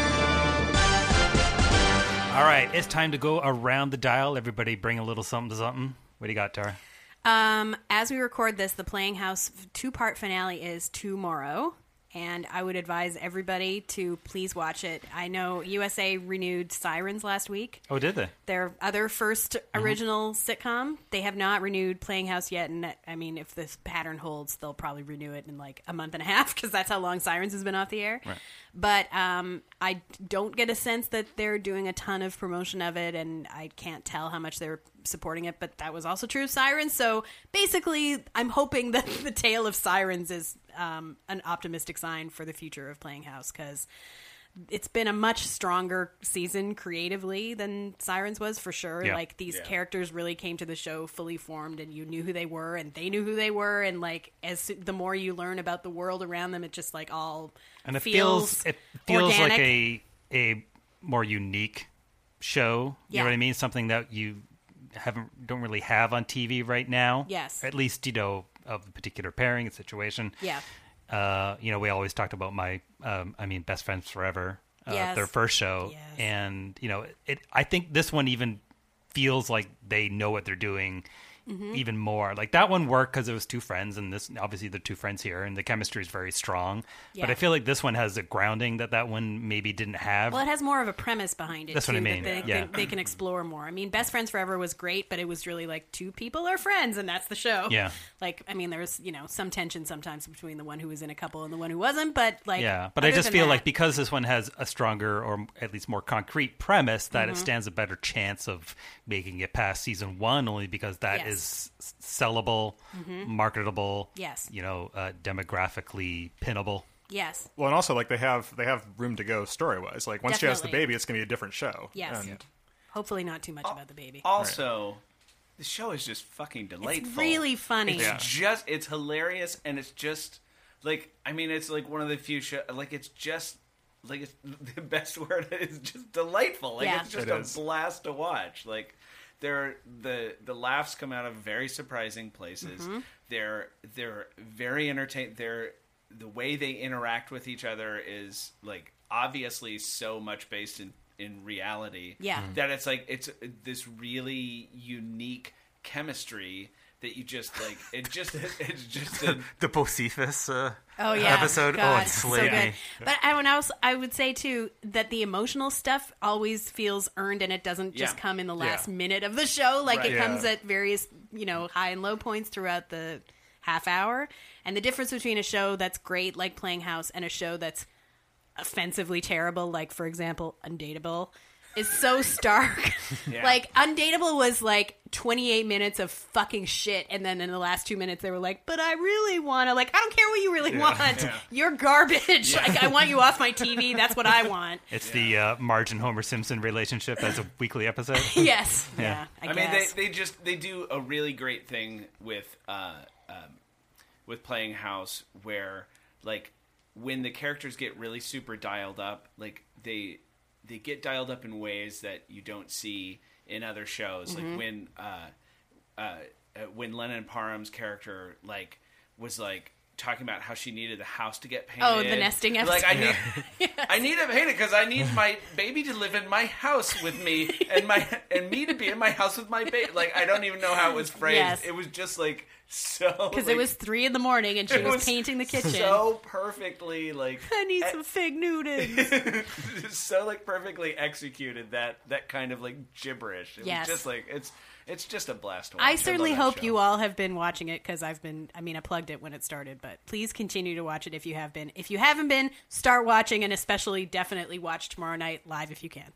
right, it's time to go around the dial. Everybody bring a little something to something. What do you got, Tara? Um, as we record this, the Playing House two-part finale is tomorrow, and I would advise everybody to please watch it. I know U S A renewed Sirens last week. Oh, did they? Their other first original sitcom. They have not renewed Playing House yet, and I mean, if this pattern holds, they'll probably renew it in like a month and a half, because that's how long Sirens has been off the air. Right. But um, I don't get a sense that they're doing a ton of promotion of it, and I can't tell how much they're supporting it, but that was also true of Sirens. So basically, I'm hoping that the tale of Sirens is um, an optimistic sign for the future of Playing House, because it's been a much stronger season creatively than Sirens was, for sure. Yeah. Like, these Yeah. characters really came to the show fully formed, and you knew who they were, and they knew who they were, and like, as the more you learn about the world around them, it just like all And it feels, feels, it feels organic. like a a more unique show. You Yeah. know what I mean? Something that you haven't don't really have on T V right now. Yes. At least, you know, of a particular pairing and situation. Yeah. Uh, you know, we always talked about my, um, I mean, Best Friends Forever, uh, Yes. their first show, Yes. and you know, it. I think this one even feels like they know what they're doing Mm-hmm. even more. Like, that one worked because it was two friends, and this obviously the two friends here, and the chemistry is very strong. But Yeah. I feel like this one has a grounding that that one maybe didn't have. Well, it has more of a premise behind it. That's too, what I mean, That they, yeah. they, they can explore more. I mean, Best Friends Forever was great, but it was really like two people are friends, and that's the show. Yeah. Like, I mean, there was, you know, some tension sometimes between the one who was in a couple and the one who wasn't, but like, Yeah, but I other just than feel that- like because this one has a stronger or at least more concrete premise, that Mm-hmm. it stands a better chance of making it past season one, only because that Yes. is s- sellable, marketable, Yes. you know, uh, demographically pinnable. yes, Well, and also like they have they have room to go story wise. Like once she has the Definitely. baby, it's gonna be a different show. yes. And Hopefully not too much about the baby. Also, the show is just fucking delightful. It's really funny. It's Yeah. just it's hilarious, and it's just like I mean, it's like one of the few show like it's just like it's, the best word is just delightful. Like Yeah. it's just It a is. blast to watch. Like they're the the laughs come out of very surprising places. Mm-hmm. They're they're very entertaining. They're the way they interact with each other is like obviously so much based in in reality. Yeah. Mhm. That it's like it's this really unique chemistry that you just like. It just it's just a, The Bocephus uh, Oh yeah, episode. God, oh, it slayed so good. me. But I, when I, was, I would say too that the emotional stuff always feels earned, and it doesn't just Yeah. come in the last Yeah. minute of the show. Like Right. it Yeah. comes at various, you know, high and low points throughout the half hour. And the difference between a show that's great, like Playing House, and a show that's offensively terrible, like for example, Undateable, is so stark. Yeah. Like Undateable was like twenty-eight minutes of fucking shit, and then in the last two minutes they were like, but I really want to, like, I don't care what you really want. yeah. You're garbage. Like, I want you off my T V. That's what I want. It's the uh, Marge and Homer Simpson relationship as a weekly episode. Yes. Yeah. I, I mean, guess. they they just they do a really great thing with uh, um, with Playing House, where like when the characters get really super dialed up, like they they get dialed up in ways that you don't see in other shows. Mm-hmm. Like when uh, uh, uh, when Lennon Parham's character like was like talking about how she needed the house to get painted. Oh, the nesting Like I episode. need, I need it painted because I need my baby to live in my house with me, and my and me to be in my house with my baby. Like I don't even know how it was phrased. Yes. It was just like so Because like, it was three in the morning and she it was, painting the kitchen. so perfectly like I need some fig Newtons. so like perfectly executed that that kind of like gibberish. It Yes. was just like it's it's just a blast to watch. I certainly love that hope show. you all have been watching it, because I've been, I mean, I plugged it when it started, but please continue to watch it if you have been. If you haven't been, start watching, and especially definitely watch tomorrow night live if you can.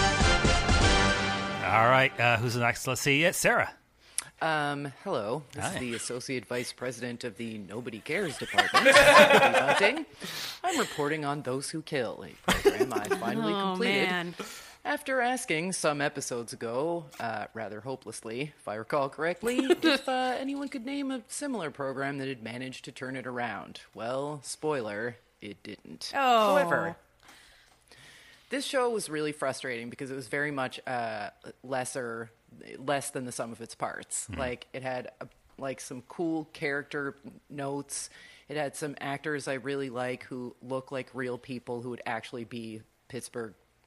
All right, uh, who's next? Let's see it. Sarah. Um, hello. This Hi. is the Associate Vice President of the Nobody Cares Department. Nobody Bunting. I'm reporting on Those Who Kill, a program I finally Oh, completed. man. After asking some episodes ago, uh, rather hopelessly, if I recall correctly, if uh, anyone could name a similar program that had managed to turn it around. Well, spoiler, it didn't. Oh. However, this show was really frustrating because it was very much uh, lesser, less than the sum of its parts. Like it had a, like some cool character notes. It had some actors I really like who look like real people who would actually be Pittsburgh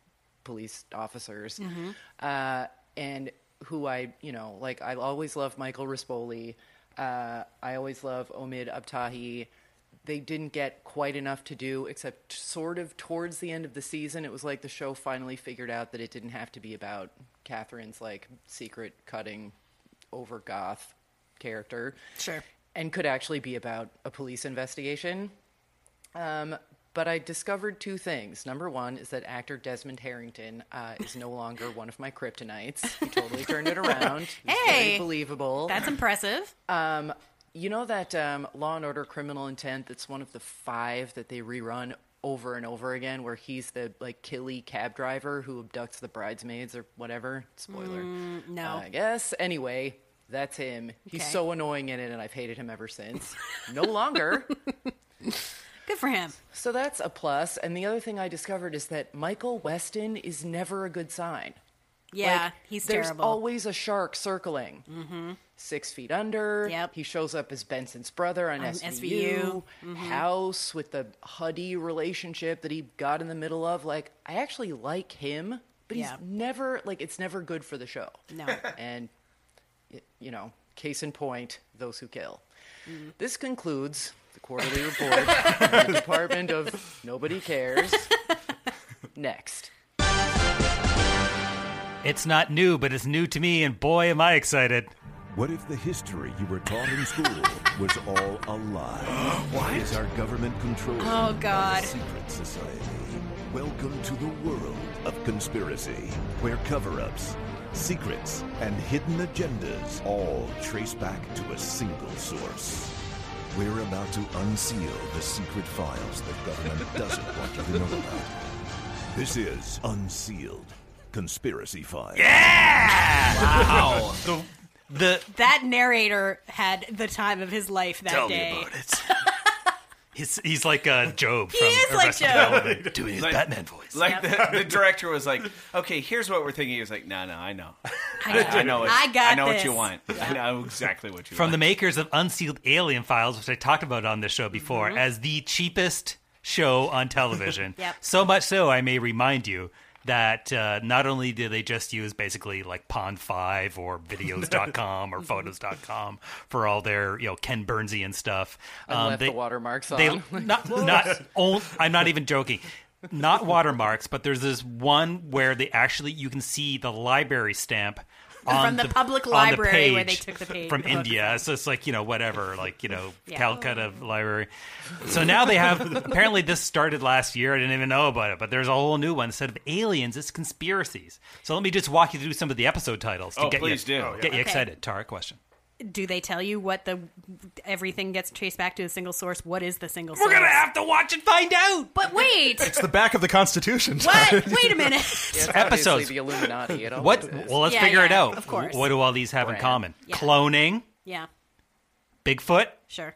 police officers, uh, and who I, you know, like I always love Michael Rispoli. Uh, I always love Omid Abtahi. They didn't get quite enough to do, except sort of towards the end of the season. It was like the show finally figured out that it didn't have to be about Catherine's like secret cutting over goth character. Sure. And could actually be about a police investigation. Um, but I discovered two things. Number one is that actor Desmond Harrington uh, is no longer one of my kryptonites. He totally turned it around. He's Hey! very believable. That's impressive. Um, you know that um, Law and Order Criminal Intent, that's one of the five that they rerun over and over again, where he's the like killy cab driver who abducts the bridesmaids or whatever. Spoiler. Mm, no. Uh, I guess. Anyway, that's him. He's Okay. so annoying in it, and I've hated him ever since. No longer. Good for him. So that's a plus. And the other thing I discovered is that Michael Weston is never a good sign. Yeah, Like, he's there's terrible. always a shark circling. Mm-hmm. Six Feet Under. Yep. He shows up as Benson's brother on, On S V U. S V U. Mm-hmm. House with the Huddy relationship that he got in the middle of. Like, I actually like him, but Yeah. he's never, like, it's never good for the show. No. And, y- you know, case in point, Those Who Kill. Mm-hmm. This concludes the quarterly report from the Department of Nobody Cares. Next. It's not new, but it's new to me, and boy, am I excited. What if the history you were taught in school was all a lie? Why is our government controlled Oh, by God. a secret society? Welcome to the world of conspiracy, where cover-ups, secrets, and hidden agendas all trace back to a single source. We're about to unseal the secret files the government doesn't want you to know about. This is Unsealed Conspiracy Files. Wow. the, the That narrator had the time of his life that tell day. me about it. He's he's like uh, Job He from is like Arrested Job. Development, doing his Like- Batman voice. Like the, the director was like, okay, here's what we're thinking. He was like, no, no, I know. I, I know what, I got I know what this. you want. I know exactly what you From want. the makers of Unsealed Alien Files, which I talked about on this show before, as the cheapest show on television. Yep. So much so, I may remind you that uh, not only did they just use basically like Pond five or videos dot com or photos dot com for all their, you know, Ken Burnsian stuff. And left the watermarks they, on. Not, not on, I'm not even joking. Not watermarks, but there's this one where they actually, you can see the library stamp on From the public on the library where page they took the page- from the book India. So it's like, you know, whatever, like, you know, Yeah. Calcutta library. So now they have, apparently this started last year. I didn't even know about it, but there's a whole new one. Instead of aliens, it's conspiracies. So let me just walk you through some of the episode titles to Oh, get please you, do. Oh, yeah. get you Okay. excited. Tara, question. Do they tell you what the everything gets traced back to a single source? What is the single source? We're going to have to watch and find out. But wait, It's the back of the Constitution. what? Wait a minute. Yeah, it's Episodes. obviously the Illuminati. It What? always is. Well, let's Yeah, figure it yeah, out. of course. What do all these have in Brand. common? Yeah. Cloning, Yeah, Bigfoot, sure.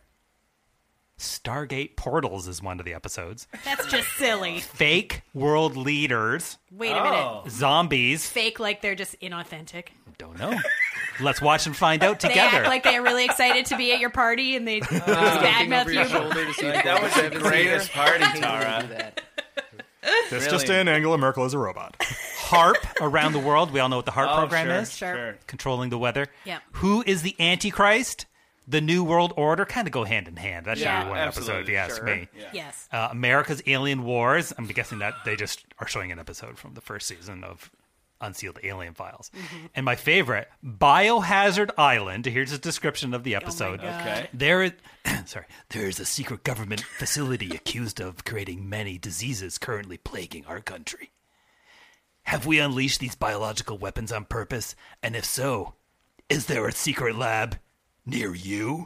Stargate portals is one of the episodes. That's just silly. Fake world leaders, Wait a Oh. minute. zombies. Fake like they're just inauthentic. Don't know. Let's watch and find out They together. act like they're really excited to be at your party and they just Looking badmouth over your you. shoulder to see Like, that was the forty-seven's greatest here. party, I hate when they Tara. do that. This Really? just in, Angela Merkel is a robot. HARP around the world. We all know what the HARP Oh, program sure, is. Sure. Controlling the weather. Yeah. Who is the Antichrist? The New World Order kind of go hand in hand. That should Yeah, be one episode, if absolutely, you ask sure. me. Yeah. Yes. Uh, America's Alien Wars. I'm guessing that they just are showing an episode from the first season of Unsealed Alien Files. Mm-hmm. And my favorite, Biohazard Island. Here's a description of the episode. God. Okay. There is, sorry, there is a secret government facility accused of creating many diseases currently plaguing our country. Have we unleashed these biological weapons on purpose? And if so, is there a secret lab near you?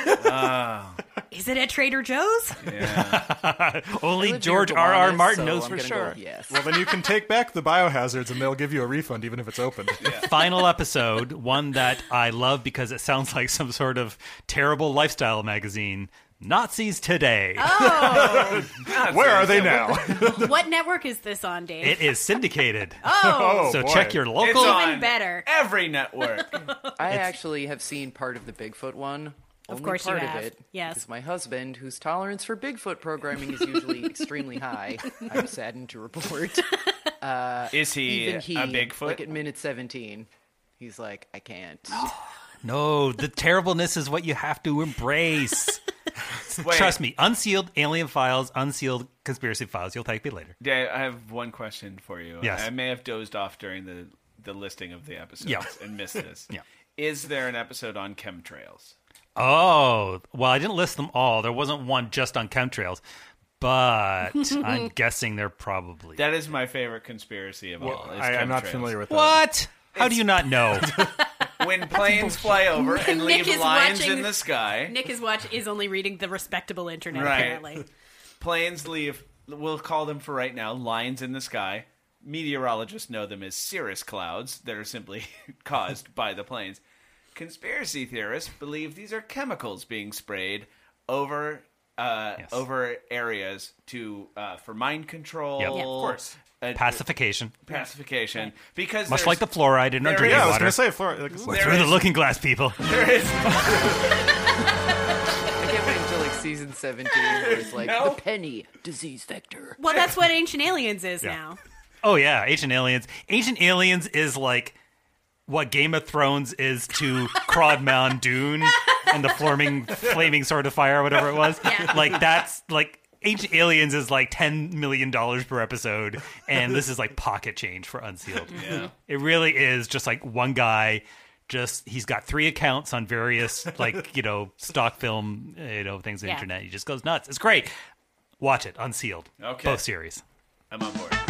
Is it at Trader Joe's? Only I live George near R. R. Gowanus, Martin so knows I'm for gonna sure. go yes. Well, then you can take back the biohazards and they'll give you a refund even if it's opened. Final episode, one that I love because it sounds like some sort of terrible lifestyle magazine. Nazis Today. Oh, Where are they now? what network is this on, Dave? It is syndicated. oh, so boy. check your It's local. on even better. every network. I actually have seen part of the Bigfoot one. Of Only course you part have. of it. Yes. Because my husband, whose tolerance for Bigfoot programming is usually extremely high, I'm saddened to report, Is he, Even he, a Bigfoot? like at minute seventeen, he's like, I can't. No, the terribleness is what you have to embrace. Wait. Trust me, unsealed alien files, unsealed conspiracy files. You'll thank me later. Dave, I have one question for you. Yes. I may have dozed off during the, the listing of the episodes Yeah. and missed this. Yeah. Is there an episode on chemtrails? Oh, well, I didn't list them all. There wasn't one just on chemtrails, but I'm guessing there probably. That is my favorite conspiracy of all. Is I, I'm not chemtrails. familiar with that. What? How do you not know? When planes fly over and Nick leave is lines watching- in the sky. Nick is watch is only reading the respectable internet Right. apparently. Planes leave, we'll call them for right now, lines in the sky. Meteorologists know them as cirrus clouds that are simply caused by the planes. Conspiracy theorists believe these are chemicals being sprayed over uh, Yes. over areas to uh, for mind control. Yep. Yeah, of course. uh, Pacification. pacification. Because Much there's- like the fluoride in our there drinking Yeah, I was water. going to say, Florida. Like, We're There through the is- looking glass, people. there is I can't wait until like season seventeen, where it's like No. the penny disease vector. Well, that's what Ancient Aliens is Yeah. now. Oh, yeah, Ancient Aliens. Ancient Aliens is like what Game of Thrones is to Crawd Mound Dune and the flaming, flaming sword of fire or whatever it was. Yeah. Like, that's like... Ancient Aliens is like ten million dollars per episode, and this is like pocket change for Unsealed. Yeah. It really is just like one guy, just he's got three accounts on various like, you know, stock film, you know, things on the Yeah. internet. He just goes nuts. It's great. Watch it, Unsealed. Okay. Both series. I'm on board.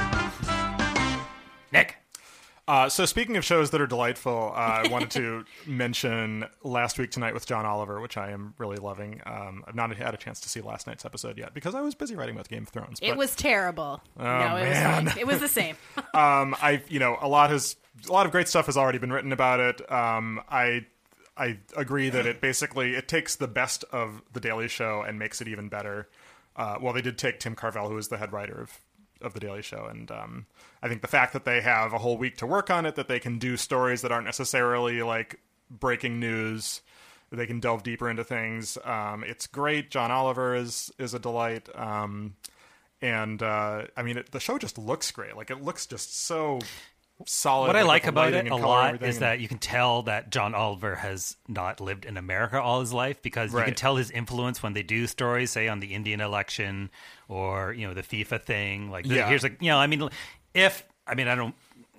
Nick. Uh, so speaking of shows that are delightful, uh, I wanted to mention Last Week Tonight with John Oliver, which I am really loving. Um, I've not had a chance to see last night's episode yet because I was busy writing about Game of Thrones. It but, was terrible. no, it man. was fine. It was the same. um, I, you know, a lot has a lot of great stuff has already been written about it. Um, I, I agree that it basically it takes the best of The Daily Show and makes it even better. Uh, well, they did take Tim Carvell, who is the head writer of of The Daily Show, and um, I think the fact that they have a whole week to work on it, that they can do stories that aren't necessarily like breaking news, that they can delve deeper into things. Um, it's great. John Oliver is is a delight, um, and uh, I mean, it, the show just looks great. Like it looks just so solid. What I with like the about lighting it and a color and lot everything, is and- that you can tell that John Oliver has not lived in America all his life, because you can Right. tell his influence when they do stories, say on the Indian election or, you know, the FIFA thing. Like, the- Yeah. here's like, you know, I mean, if, I mean, I don't,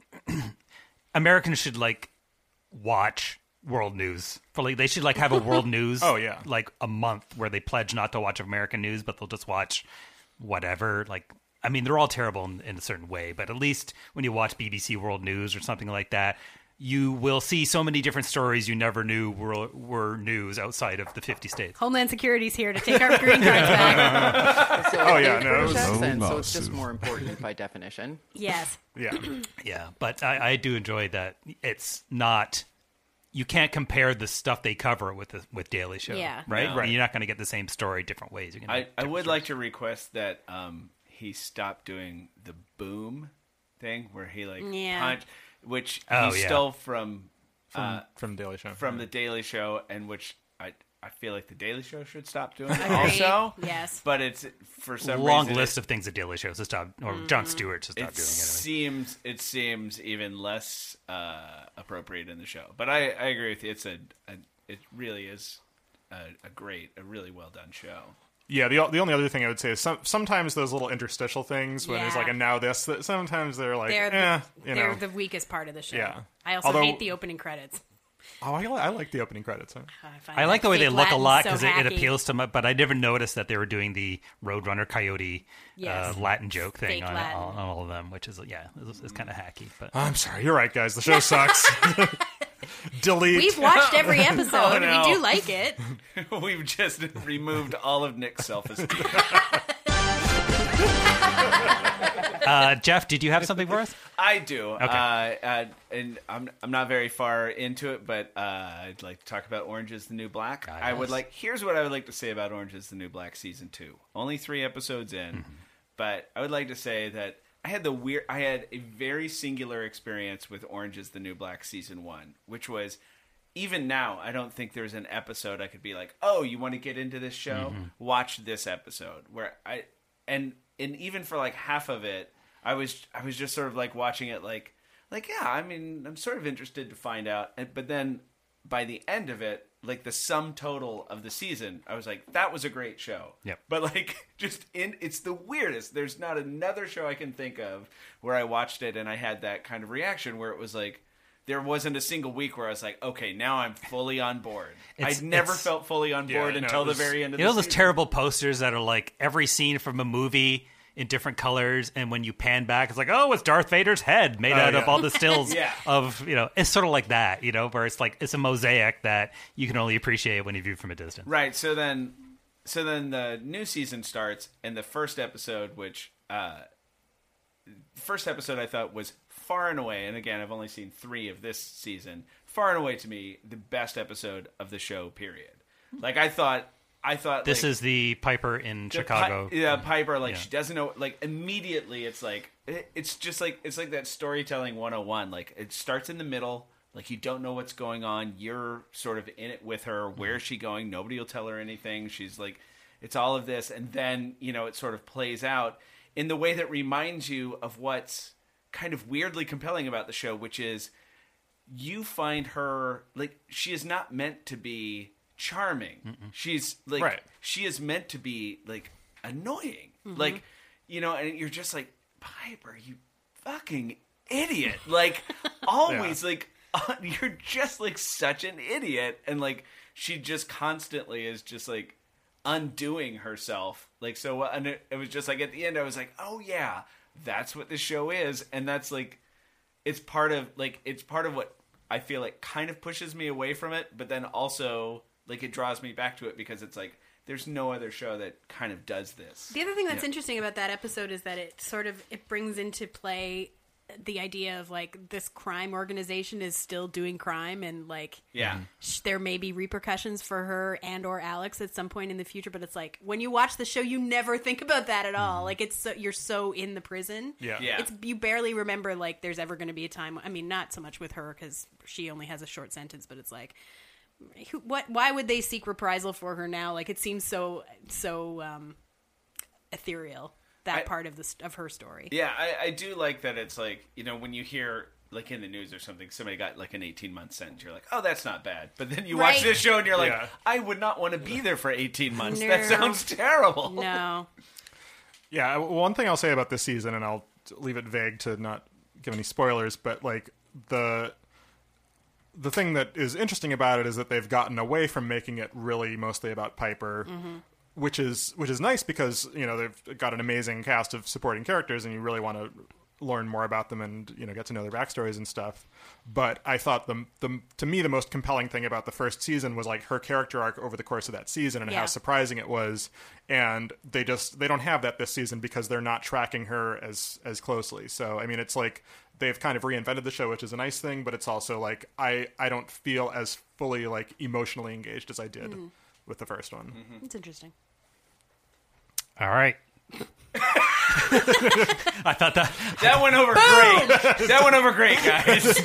Americans should like watch world news for like, they should like have a world news. Oh, yeah. Like a month where they pledge not to watch American news, but they'll just watch whatever. Like, I mean, they're all terrible in, in a certain way, but at least when you watch B B C World News or something like that, you will see so many different stories you never knew were, were news outside of the fifty states. Homeland Security's here to take our green cards back. So Oh, they yeah, have no, it British was- accent, Oh, so it's just massive. more important by definition. Yes. yeah. Yeah, but I, I do enjoy that it's not. You can't compare the stuff they cover with the, with Daily Show. Yeah. right. No. Right. You're not going to get the same story different ways. You're gonna I, get I different would stories. like to request that um, he stop doing the boom thing where he like Yeah. punch, which Oh, he yeah. stole from From, uh, from Daily Show. from the Daily Show, and which I I feel like the Daily Show should stop doing Agreed. also. Yes. But it's for some long reason, list it of things that Daily Show to stop, or Jon Stewart to stop it doing anyway. seems it seems even less uh, appropriate in the show. But I, I agree with you. It's a, a it really is a, a great, a really well done show. Yeah, the the only other thing I would say is some, sometimes those little interstitial things when it's Yeah. like, and now this, that sometimes they're like, They're, eh, the, you they're know. the weakest part of the show. Yeah. I also Although- hate the opening credits. Oh, I, li- I like the opening credits. Huh? I, find I like that the way they fake look a Latin lot so because it, it hacky. appeals to me. But I never noticed that they were doing the Roadrunner Coyote Yes. uh, Latin joke thing Fake on, Latin. on, on all of them, which is yeah, it's, it's kind of hacky. But I'm sorry, you're right, guys. The show sucks. Delete. We've watched every episode. Oh, no. We do like it. We've just removed all of Nick's self-esteem. uh, Jeff, did you have something for us? I do. Okay. Uh, uh, and I'm I'm not very far into it, but uh, I'd like to talk about Orange is the New Black. Ah, I would yes. like. Here's what I would like to say about Orange is the New Black season two. Only three episodes in, Mm-hmm. but I would like to say that I had the weird. I had a very singular experience with Orange is the New Black season one, which was. Even now, I don't think there's an episode I could be like, "Oh, you want to get into this show? Mm-hmm. Watch this episode." Where I and and even for like half of it, I was I was just sort of like watching it like like yeah, I mean, I'm sort of interested to find out. And, but then by the end of it, like the sum total of the season, I was like, that was a great show. Yep. But like just in it's the weirdest. There's not another show I can think of where I watched it and I had that kind of reaction where it was like there wasn't a single week where I was like, okay, now I'm fully on board. It's- I'd never it's- felt fully on board Yeah, no, until it was- the very end of You the know those season. terrible posters that are like every scene from a movie in different colors, and when you pan back, it's like, oh, it's Darth Vader's head made Oh, out yeah. of all the stills Yeah. of, you know, it's sort of like that, you know, where it's like, it's a mosaic that you can only appreciate when you view from a distance. Right. So then, so then the new season starts, and the first episode, which uh, first episode I thought was far and away, and again, I've only seen three of this season, far and away to me the best episode of the show. Period. Like I thought, I thought This like, is the Piper in the Chicago. Pi- yeah, Piper. Like Yeah. she doesn't know. Like immediately, it's like it, it's just like it's like that storytelling one oh one. Like it starts in the middle. Like you don't know what's going on. You're sort of in it with her. Where is she going? Nobody will tell her anything. She's like, it's all of this, and then you know it sort of plays out in the way that reminds you of what's kind of weirdly compelling about the show, which is you find her like she is not meant to be charming. Mm-mm. She's like Right. she is meant to be like annoying. Like, you know, and you're just like, Piper, you fucking idiot. Like always like you're just like such an idiot, and like she just constantly is just like undoing herself. Like so and it, it was just like at the end I was like, "Oh yeah, that's what this show is." And that's like it's part of like it's part of what I feel like kind of pushes me away from it, but then also like it draws me back to it because it's like there's no other show that kind of does this. The other thing that's Yeah. interesting about that episode is that it sort of it brings into play the idea of like this crime organization is still doing crime, and like Yeah. sh- there may be repercussions for her and or Alex at some point in the future, but it's like when you watch the show you never think about that at all. Like it's so, you're so in the prison. Yeah. Yeah. It's you barely remember like there's ever going to be a time. I mean, not so much with her because she only has a short sentence, but it's like who, what why would they seek reprisal for her now? Like it seems so so um ethereal, that I- part of the of her story. Yeah, I, I do like that it's like, you know, when you hear like in the news or something, somebody got like an eighteen month sentence, you're like, oh, that's not bad. But then you watch Right. this show and you're like, Yeah. I would not want to be there for eighteen months. No. That sounds terrible. No. Yeah, one thing I'll say about this season, and I'll leave it vague to not give any spoilers, but like the the thing that is interesting about it is that they've gotten away from making it really mostly about Piper, which is which is nice because you know they've got an amazing cast of supporting characters, and you really want to learn more about them and you know get to know their backstories and stuff. But I thought the the to me the most compelling thing about the first season was like her character arc over the course of that season and Yeah. how surprising it was. And they just they don't have that this season because they're not tracking her as as closely. So I mean it's like they've kind of reinvented the show, which is a nice thing, but it's also like I I don't feel as fully like emotionally engaged as I did with the first one. It's interesting. All right. I thought that That went over great. That went over great, guys.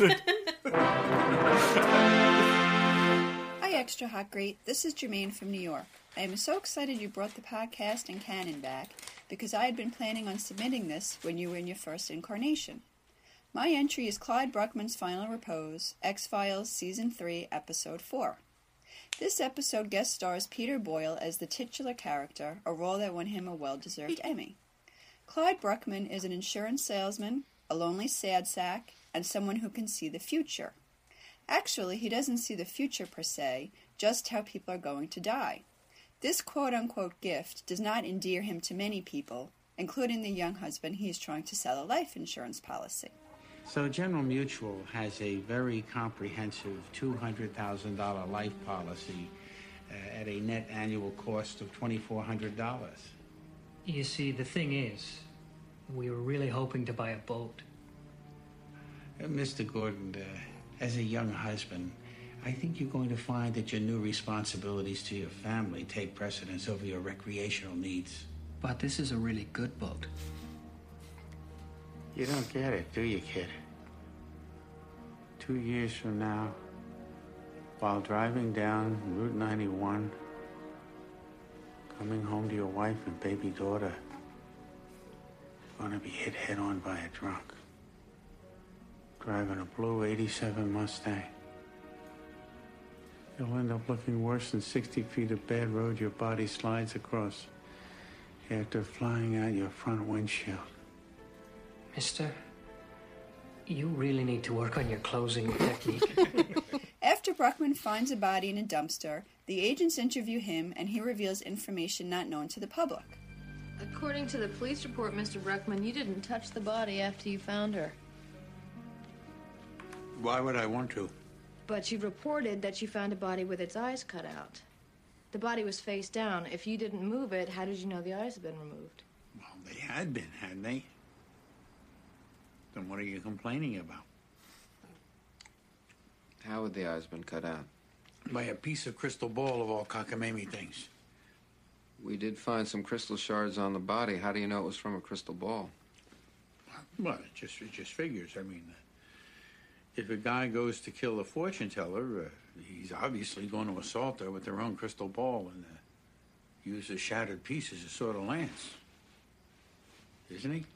Hi, Extra Hot Great. This is Jermaine from New York. I am so excited you brought the podcast and canon back because I had been planning on submitting this when you were in your first incarnation. My entry is Clyde Bruckman's Final Repose, X-Files Season three, Episode four. This episode guest stars Peter Boyle as the titular character, a role that won him a well-deserved Emmy. Clyde Bruckman is an insurance salesman, a lonely sad sack, and someone who can see the future. Actually, he doesn't see the future per se, just how people are going to die. This quote-unquote gift does not endear him to many people, including the young husband he is trying to sell a life insurance policy. So General Mutual has a very comprehensive two hundred thousand dollars life policy uh, at a net annual cost of two thousand four hundred dollars. You see, the thing is, we were really hoping to buy a boat. Uh, Mister Gordon, uh, as a young husband, I think you're going to find that your new responsibilities to your family take precedence over your recreational needs. But this is a really good boat. You don't get it, do you, kid? Two years from now, while driving down Route ninety-one, coming home to your wife and baby daughter, going to be hit head-on by a drunk. Driving a blue eighty-seven Mustang. You'll end up looking worse than sixty feet of bad road your body slides across after flying out your front windshield. Mister, you really need to work on your closing technique. After Bruckman finds a body in a dumpster, the agents interview him and he reveals information not known to the public. According to the police report, Mister Bruckman, you didn't touch the body after you found her. Why would I want to? But you reported that you found a body with its eyes cut out. The body was face down. If you didn't move it, how did you know the eyes had been removed? Well, they had been, hadn't they? Then what are you complaining about? How would the eyes been cut out? By a piece of crystal ball of all cockamamie things. We did find some crystal shards on the body. How do you know it was from a crystal ball? Well, it just, it just figures. I mean, uh, if a guy goes to kill a fortune teller, uh, he's obviously going to assault her with their own crystal ball and uh, use a shattered piece as a sort of lance. Isn't he?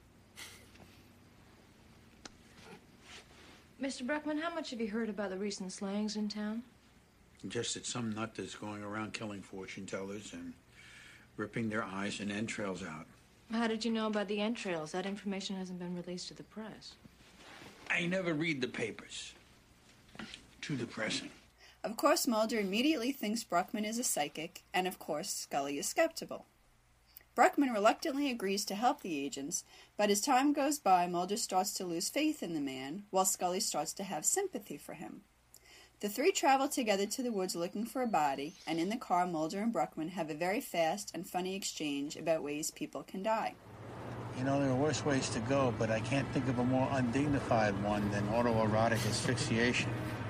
Mister Bruckman, how much have you heard about the recent slangs in town? Just that some nut is going around killing fortune tellers and ripping their eyes and entrails out. How did you know about the entrails? That information hasn't been released to the press. I never read the papers. Too depressing. Of course, Mulder immediately thinks Bruckman is a psychic, and of course, Scully is skeptical. Bruckman reluctantly agrees to help the agents, but as time goes by, Mulder starts to lose faith in the man, while Scully starts to have sympathy for him. The three travel together to the woods looking for a body, and in the car, Mulder and Bruckman have a very fast and funny exchange about ways people can die. You know, there are worse ways to go, but I can't think of a more undignified one than autoerotic asphyxiation.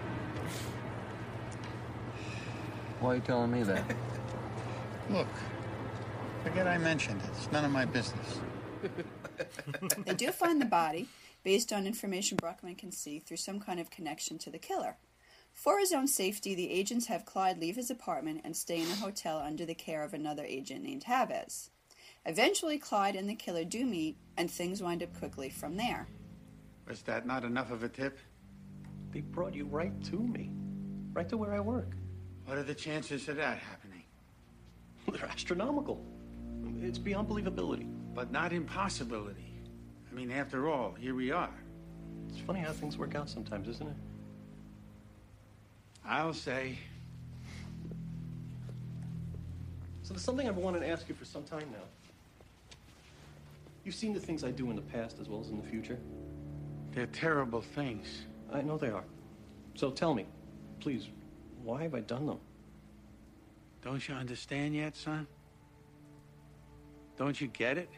Why are you telling me that? Look, forget I mentioned it. It's none of my business. They do find the body, based on information Bruckman can see through some kind of connection to the killer. For his own safety, the agents have Clyde leave his apartment and stay in a hotel under the care of another agent named Havez. Eventually, Clyde and the killer do meet, and things wind up quickly from there. Was that not enough of a tip? They brought you right to me. Right to where I work. What are the chances of that happening? They're astronomical. It's beyond believability. But not impossibility. I mean, after all, here we are. It's funny how things work out sometimes, isn't it? I'll say. So there's something I've wanted to ask you for some time now. You've seen the things I do in the past as well as in the future. They're terrible things. I know they are. So tell me, please, why have I done them? Don't you understand yet, son? Don't you get it?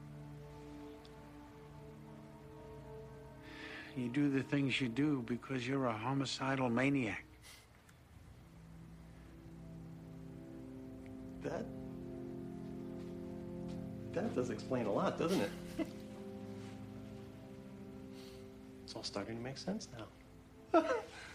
You do the things you do because you're a homicidal maniac. That... That does explain a lot, doesn't it? It's all starting to make sense now.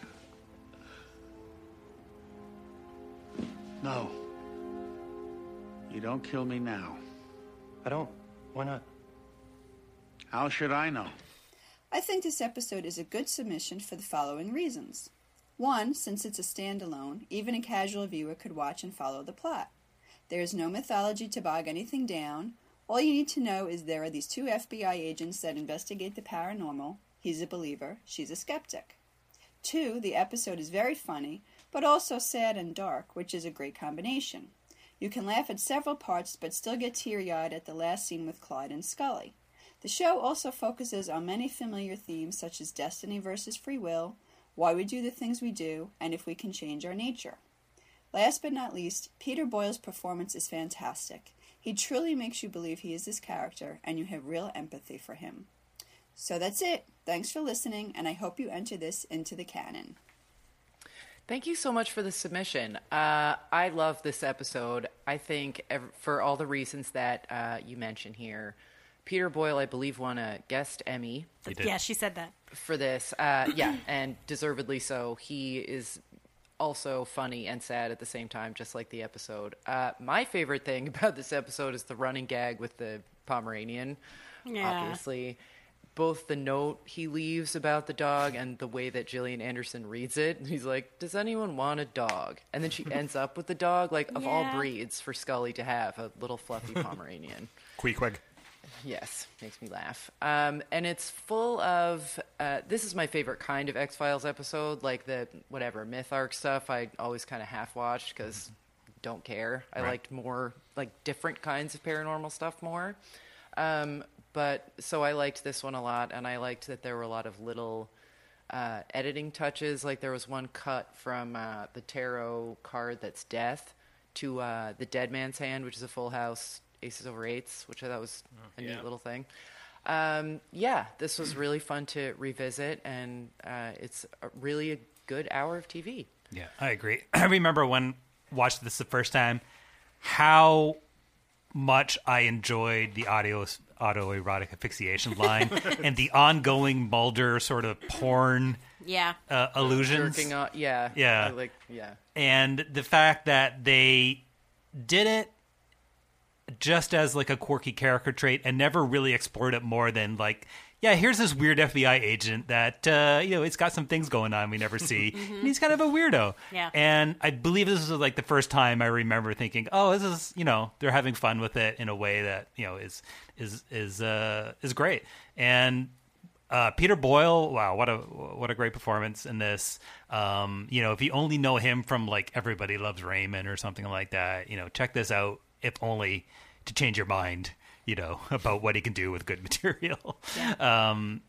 No. You don't kill me now. I don't. Why not? How should I know? I think this episode is a good submission for the following reasons. One, since it's a standalone, even a casual viewer could watch and follow the plot. There is no mythology to bog anything down. All you need to know is there are these two F B I agents that investigate the paranormal. He's a believer, she's a skeptic. Two, the episode is very funny, but also sad and dark, which is a great combination. You can laugh at several parts, but still get teary-eyed at the last scene with Clyde and Scully. The show also focuses on many familiar themes such as destiny versus free will, why we do the things we do, and if we can change our nature. Last but not least, Peter Boyle's performance is fantastic. He truly makes you believe he is this character, and you have real empathy for him. So that's it. Thanks for listening, and I hope you enter this into the canon. Thank you so much for the submission. Uh, I love this episode. I think ev- for all the reasons that uh, you mentioned here. Peter Boyle, I believe, won a guest Emmy. Yeah, she said that. For this. Uh, yeah, and deservedly so. He is also funny and sad at the same time, just like the episode. Uh, my favorite thing about this episode is the running gag with the Pomeranian, Yeah. obviously. Both the note he leaves about the dog and the way that Gillian Anderson reads it. He's like, does anyone want a dog? And then she ends up with the dog, like, of all Yeah. breeds for Scully to have, a little fluffy Pomeranian. Queequeg. Yes, makes me laugh. Um, and it's full of, uh, this is my favorite kind of X-Files episode, like the, whatever, myth arc stuff I always kind of half-watched because don't care. I Right. liked more, like, different kinds of paranormal stuff more. Um, but, so I liked this one a lot, and I liked that there were a lot of little uh, editing touches. Like, there was one cut from uh, the tarot card that's death to uh, the dead man's hand, which is a full house aces over eights, which I thought was a yeah. neat little thing. Um, yeah, this was really fun to revisit, and uh, it's a really a good hour of T V. Yeah, I agree. I remember when watched this the first time, how much I enjoyed the audio autoerotic asphyxiation line and the ongoing Mulder sort of porn Yeah. uh, illusions. Jerking off, yeah, Yeah. I like yeah. And the fact that they did it just as like a quirky character trait and never really explored it more than like, yeah, here's this weird F B I agent that, uh, you know, it's got some things going on we never see. And he's kind of a weirdo. Yeah. And I believe this was like the first time I remember thinking, oh, this is, you know, they're having fun with it in a way that, you know, is, is, is, uh, is great. And, Uh, Peter Boyle, wow, what a what a great performance in this. Um, you know, if you only know him from like Everybody Loves Raymond or something like that, you know, check this out. If only to change your mind, you know, about what he can do with good material. Yeah. Um,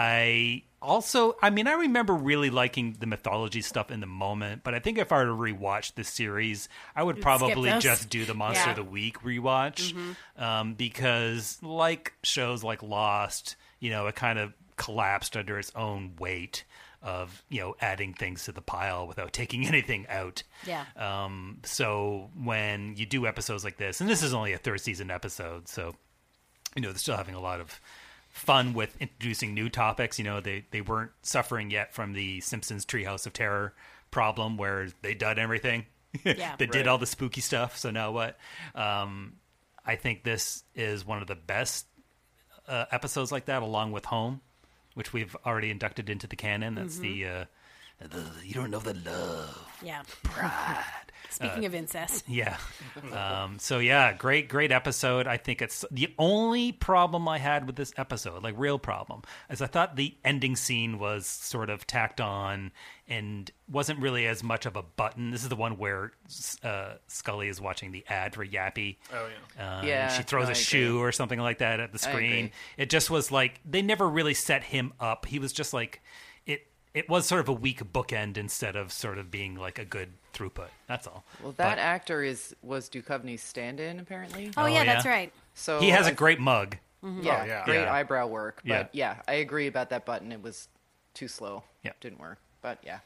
I also, I mean, I remember really liking the mythology stuff in the moment, but I think if I were to rewatch this series, I would You'd probably skip those. just do the Monster Yeah. of the Week rewatch, Mhm. um, because like shows like Lost, you know, it kind of collapsed under its own weight of, you know, adding things to the pile without taking anything out. Yeah. Um, so when you do episodes like this, and this is only a third season episode, so, you know, they're still having a lot of fun with introducing new topics. You know, they, they weren't suffering yet from the Simpsons Treehouse of Terror problem where they did everything. Yeah. They did Right. all the spooky stuff. So now what? Um, I think this is one of the best uh, episodes like that, along with Home, which we've already inducted into the canon. That's the, uh, the, you don't know the love, Yeah. pride. Speaking Uh, of incest. Yeah. Um, so yeah, great, great episode. I think it's the only problem I had with this episode, like real problem, is I thought the ending scene was sort of tacked on and wasn't really as much of a button. This is the one where uh, Scully is watching the ad for Yappy. Oh, yeah. Um, Yeah, she throws no, a I shoe agree. or something like that at the I screen. agree. It just was like, they never really set him up. He was just like, it, it was sort of a weak bookend instead of sort of being like a good throughput. That's all. Well, that But- actor is was Duchovny's stand-in apparently. Oh, Oh, yeah, yeah? that's right. So he has a I- great mug. Yeah, Oh, yeah. great Yeah. eyebrow work. But Yeah. yeah. I agree about that button. It was too slow. Yeah. Didn't work. But yeah.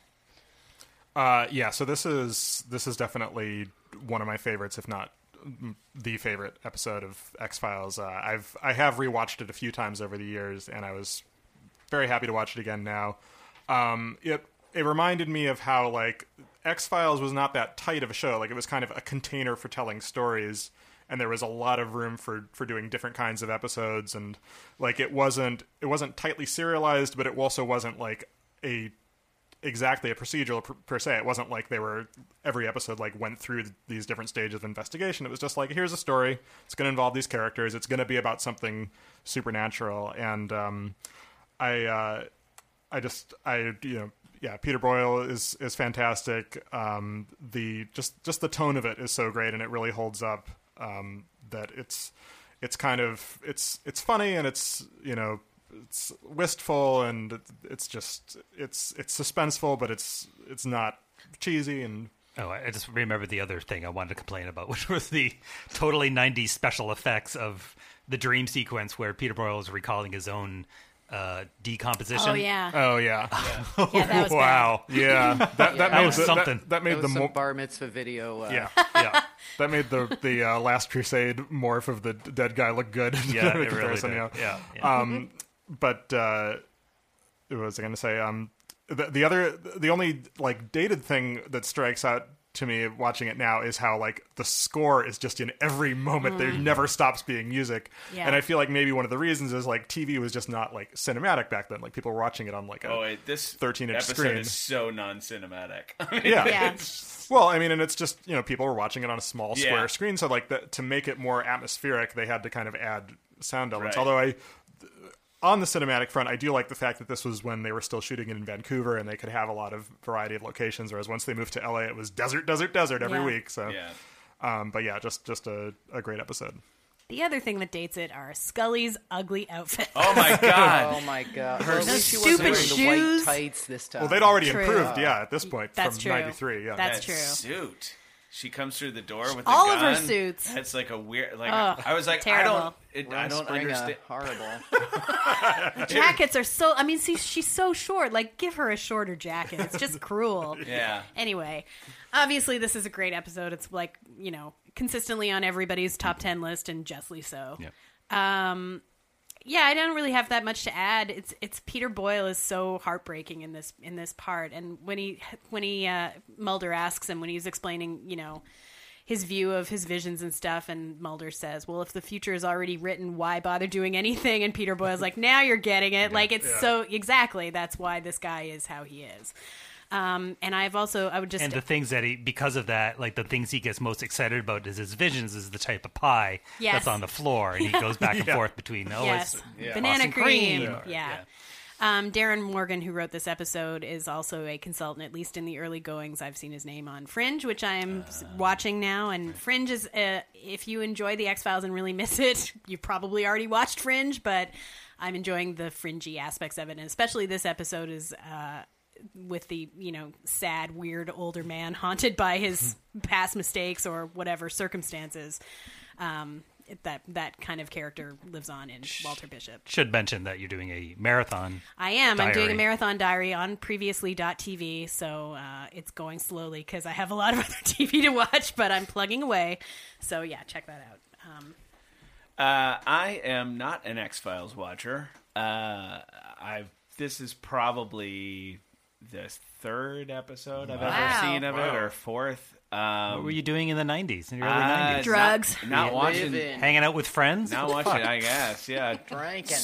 Uh, yeah, so this is this is definitely one of my favorites, if not mm, the favorite episode of X-Files. Uh, I've I have rewatched it a few times over the years, and I was very happy to watch it again now. Um, it it reminded me of how like X-Files was not that tight of a show; like it was kind of a container for telling stories, and there was a lot of room for for doing different kinds of episodes, and like it wasn't it wasn't tightly serialized, but it also wasn't like a exactly a procedural per, per se. It wasn't like they were every episode like went through th- these different stages of investigation. It was just like, here's a story, it's going to involve these characters, it's going to be about something supernatural. And um i uh i just i you know yeah Peter Boyle is is fantastic. Um the just just the tone of it is so great, and it really holds up. Um that it's it's kind of it's it's funny, and it's, you know, it's wistful, and it- it's just it's it's suspenseful, but it's it's not cheesy. And Oh, I just remembered the other thing I wanted to complain about, which was the totally nineties special effects of the dream sequence where Peter Boyle is recalling his own uh, decomposition. Oh, yeah. oh yeah, Yeah, that was wow, yeah, that that Yeah. made was the, something. That, that made That the was some mo- bar mitzvah video. Uh, yeah yeah that made the the uh, Last Crusade morph of the d- dead guy look good. Yeah, in it really comparison, did. you know. Yeah, yeah. Um, but uh, what was I going to say? Um, the the other the only like dated thing that strikes out to me watching it now is how like the score is just in every moment. Mm. There never stops being music. Yeah. And I feel like maybe one of the reasons is like T V was just not like cinematic back then. Like people were watching it on like a Oh, wait, this thirteen inch episode screen. is so non-cinematic. I mean, Yeah. Yeah. Well, I mean, and it's just, you know, people were watching it on a small Yeah. square screen. So like that, to make it more atmospheric, they had to kind of add sound elements. Right. Although I, on the cinematic front, I do like the fact that this was when they were still shooting it in Vancouver and they could have a lot of variety of locations. Whereas once they moved to L A, it was desert, desert, desert every Yeah. week. So, Yeah. um, but yeah, just just a, a great episode. The other thing that dates it are Scully's ugly outfit. Oh my god. Oh my god! Her Well, at least she stupid wasn't wearing the shoes. white tights this time. Well, they'd already True. improved, yeah, at this point That's from true. ninety-three. Yeah, That's that true. suit. She comes through the door with the All of gun. her suits. That's like a weird. Like Ugh, I was like, terrible. I don't. It, I Ron don't Springer, understand. Horrible. Jackets are so. I mean, see, she's so short. Like, give her a shorter jacket. It's just cruel. Yeah. Anyway, obviously, this is a great episode. It's like, you know, consistently on everybody's top ten list, and justly so. Yep. Um, yeah, I don't really have that much to add. It's it's Peter Boyle is so heartbreaking in this in this part, and when he when he uh, Mulder asks him when he's explaining, you know, his view of his visions and stuff, and Mulder says, "Well, if the future is already written, why bother doing anything?" And Peter Boyle's like, "Now you're getting it." Like it's Yeah. so exactly that's why this guy is how he is. Um, and I've also I would just And the things that he, because of that, like the things he gets most excited about is his visions is the type of pie Yes. that's on the floor, and he goes back and Yeah. forth between oh, yes, it's Yeah. banana Boston cream. cream. Yeah. Yeah. Um, Darren Morgan, who wrote this episode, is also a consultant, at least in the early goings. I've seen his name on Fringe, which I am s watching now. And Fringe is, uh, if you enjoy The X-Files and really miss it, you've probably already watched Fringe, but I'm enjoying the fringy aspects of it. And especially this episode is uh, with the, you know, sad, weird older man haunted by his past mistakes or whatever circumstances. Um, that that kind of character lives on in Walter Bishop. Should mention that you're doing a marathon. I am. I'm doing a diary. marathon diary on previously dot t v, so uh, it's going slowly because I have a lot of other T V to watch, but I'm plugging away. So, yeah, check that out. Um, Uh, I am not an X-Files watcher. Uh, I this is probably the third episode I've Wow. ever seen of it, Wow. or fourth. Um, What were you doing in the nineties, in the early uh, nineties? Drugs. Not, not Yeah. watching. Living. Hanging out with friends? Not What the watching. fuck? I guess. Yeah. Drinking.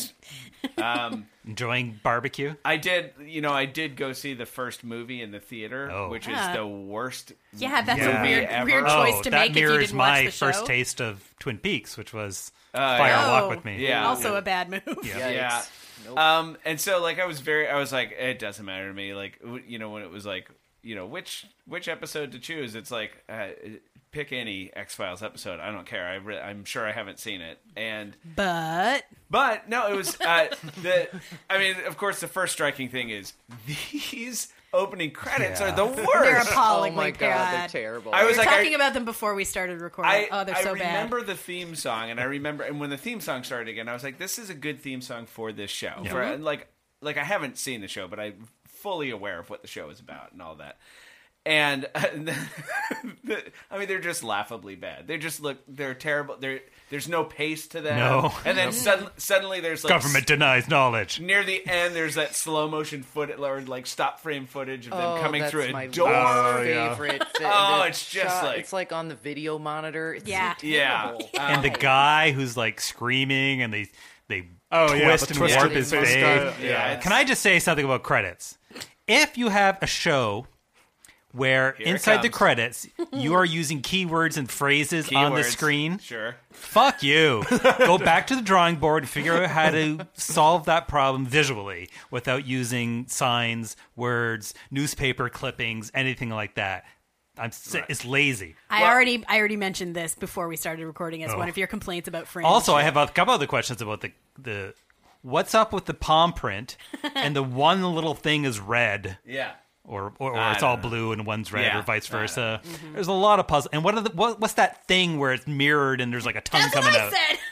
Um, Enjoying barbecue? I did. You know, I did go see the first movie in the theater, Oh. which Ah. is the worst. yeah, that's Yeah. a weird, Ever. weird Oh, choice to that make if you mirrors didn't watch my the show. first taste of Twin Peaks, which was Uh, Fire yeah. Walk with Me. Yeah. Also a bad move. Yeah. Yeah. Yikes. Nope. Um, and so like I was very, I was like, it doesn't matter to me. Like, w- you know, when it was like, you know, which which episode to choose? It's like, uh, pick any X-Files episode. I don't care. I re- I'm sure I haven't seen it. And But but no, it was uh, the. I mean, of course, the first striking thing is these opening credits Yeah. are the they're worst. appallingly Oh my god, they're bad. terrible. I We was were like, I- talking about them before we started recording. I, oh, they're I so bad. remember the theme song, and I remember, and when the theme song started again, I was like, "This is a good theme song for this show." Yeah. For, Mm-hmm. and like, like I haven't seen the show, but I'm fully aware of what the show is about and all that. And uh, the, I mean, they're just laughably bad. They just look, they're terrible. They're, there's no pace to them. No. And then sudden, suddenly there's like Government denies knowledge. near the end, there's that slow motion footage or like stop frame footage of them Oh, coming that's through a my door. Oh, yeah. favorite. The- Oh, the it's just shot- like- it's like on the video monitor. It's Yeah. so Yeah. terrible. And the guy who's like screaming and they they Oh, yeah, twist the and twisted warp his face face. guy. Yeah. Can I just say something about credits? If you have a show where Here it inside the comes. credits you are using keywords and phrases on the Keywords. screen, Sure. fuck you. Go back to the drawing board and figure out how to solve that problem visually without using signs, words, newspaper clippings, anything like that. I'm si- It's lazy. I Well- already I already mentioned this before we started recording as Oh. one of your complaints about Fringe. Also, I have a couple other questions about the the what's up with the palm print and the one little thing is red. Yeah. Or, or, or I it's don't all know. blue and one's red, Yeah, or vice I don't versa. Mm-hmm. There's a lot of puzzle. And what are the what, what's that thing where it's mirrored and there's like a tongue That's what coming I out? said.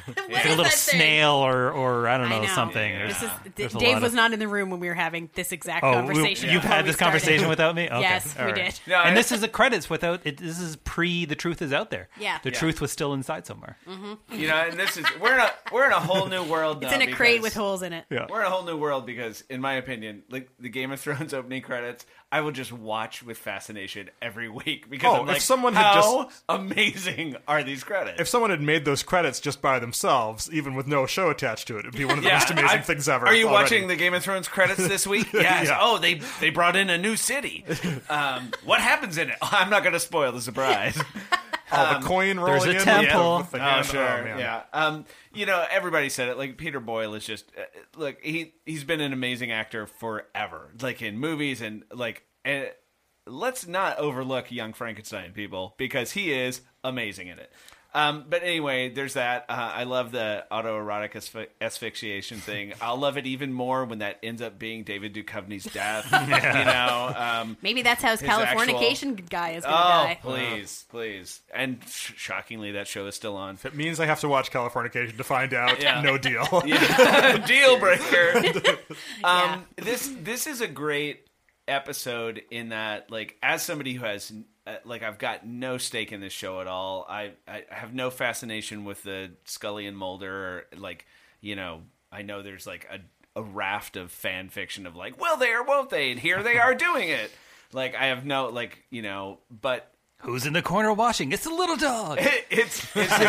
like a little that thing? snail or, or I don't know, I know. something. This There's- is, there's a Dave lot was of- not in the room when we were having this exact Oh, we- conversation. you've before had we this started. conversation without me? Okay. Yes, All we right. did. No, and I- this is the credits without it. This is pre The Truth Is Out There. Yeah. The Yeah. truth was still inside somewhere. You know, and this is we're in a we're in a whole new world. It's now in a crate because- with holes in it. Yeah. We're in a whole new world because, in my opinion, like the Game of Thrones opening credits, I will just watch with fascination every week because Oh, I'm if like, someone had how just- amazing are these credits? If someone had made those credits just by themselves, even with no show attached to it, it'd be one of the Yeah, most amazing I- things ever. Are you already. watching the Game of Thrones credits this week? Yes. Yeah. Oh, they they brought in a new city. Um, what happens in it? I'm not going to spoil the surprise. Oh, the coin rolling there's a in temple. with the Oh, hand. sure. man. yeah. Um, you know, everybody said it. Like Peter Boyle is just uh, look. He he's been an amazing actor forever. Like in movies and like. And let's not overlook Young Frankenstein, people, because he is amazing in it. Um, but anyway, there's that. Uh, I love the autoerotic asphy- asphyxiation thing. I'll love it even more when that ends up being David Duchovny's death. You know, um, Maybe that's how his, his Californication actual- guy is going to Oh, die. please, please! And sh- shockingly, that show is still on. If it means I have to watch Californication to find out, Yeah. no deal. Yeah. Deal breaker. Yeah. Um, this this is a great episode in that, like, as somebody who has, uh, like, I've got no stake in this show at all. I I have no fascination with the Scully and Mulder. Or, like, you know, I know there's like a a raft of fan fiction of like, will they or won't they? And here they are doing it. Like, I have no, like, you know, but. Who's in the corner watching? It's the little dog. It, it's,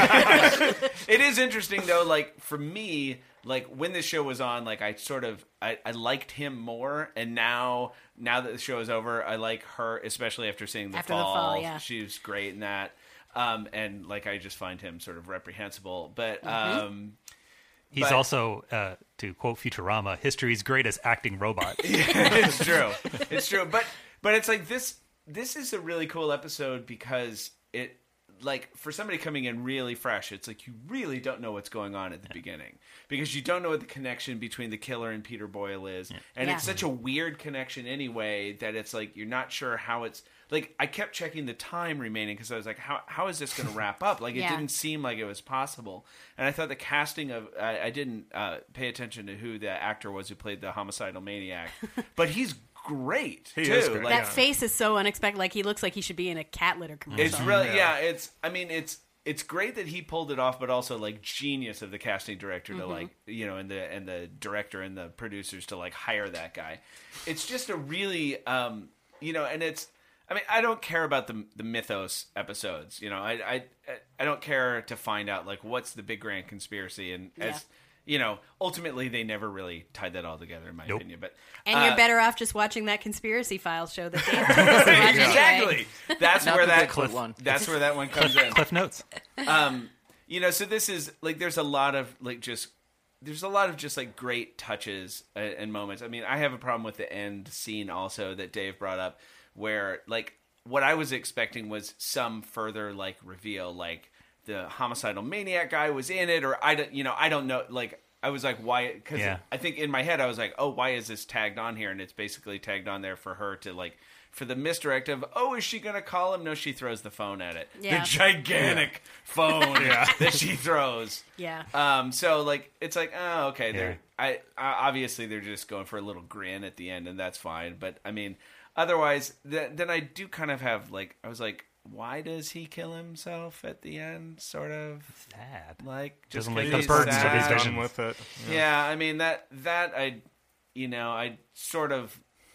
it's it is interesting though. Like for me, like when this show was on, like I sort of I, I liked him more, and now now that the show is over, I like her, especially after seeing the After The fall. Fall, yeah. She was great in that, um, and like I just find him sort of reprehensible, but. Mm-hmm. Um, He's but- also, uh, to quote Futurama, history's greatest acting robot. It's true. It's true. But but it's like this this is a really cool episode because it like for somebody coming in really fresh, it's like you really don't know what's going on at the beginning. Because you don't know what the connection between the killer and Peter Boyle is. And Yeah. it's such a weird connection anyway that it's like you're not sure how it's like I kept checking the time remaining because I was like, how how is this going to wrap up? Like it Yeah. didn't seem like it was possible. And I thought the casting of I, I didn't uh, pay attention to who the actor was who played the homicidal maniac, but he's great He too. is great. Like, That face is so unexpected. Like he looks like he should be in a cat litter commercial. it's really yeah. It's I mean it's it's great that he pulled it off, but also like genius of the casting director to like you know and the and the director and the producers to like hire that guy. It's just a really um you know and it's. I mean, I don't care about the the mythos episodes. You know, I I I don't care to find out like what's the big grand conspiracy, and Yeah. as you know, ultimately they never really tied that all together, in my Nope. opinion. But And uh, you're better off just watching that conspiracy files show that Dave told us to watch anyway. exactly. That's Not where the that Bigfoot one. That's where that one comes in. Cliff Notes. Um, you know, so this is like there's a lot of like just there's a lot of just like great touches uh, and moments. I mean, I have a problem with the end scene also that Dave brought up, where like. What I was expecting was some further like reveal, like the homicidal maniac guy was in it, or I don't, you know, I don't know. Like I was like, why? Because Yeah. I think in my head I was like, oh, why is this tagged on here? And it's basically tagged on there for her to like for the misdirect of, oh, is she gonna call him? No, she throws the phone at it, Yeah. the gigantic phone that she throws. Yeah. Um. So like, it's like, oh, okay. Yeah. They're I, I obviously they're just going for a little grin at the end, and that's fine. But I mean. Otherwise, th- then I do kind of have like I was like, why does he kill himself at the end? Sort of Sad. like just Doesn't 'cause like the he's burdens of sad. his Done vision. with it. Yeah, I mean that that I, you know, I sort of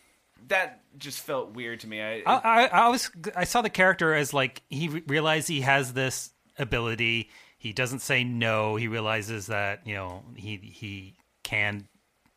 that just felt weird to me. I, I, I, I was I saw the character as like he re- realized he has this ability. He doesn't say no. He realizes that you know he he can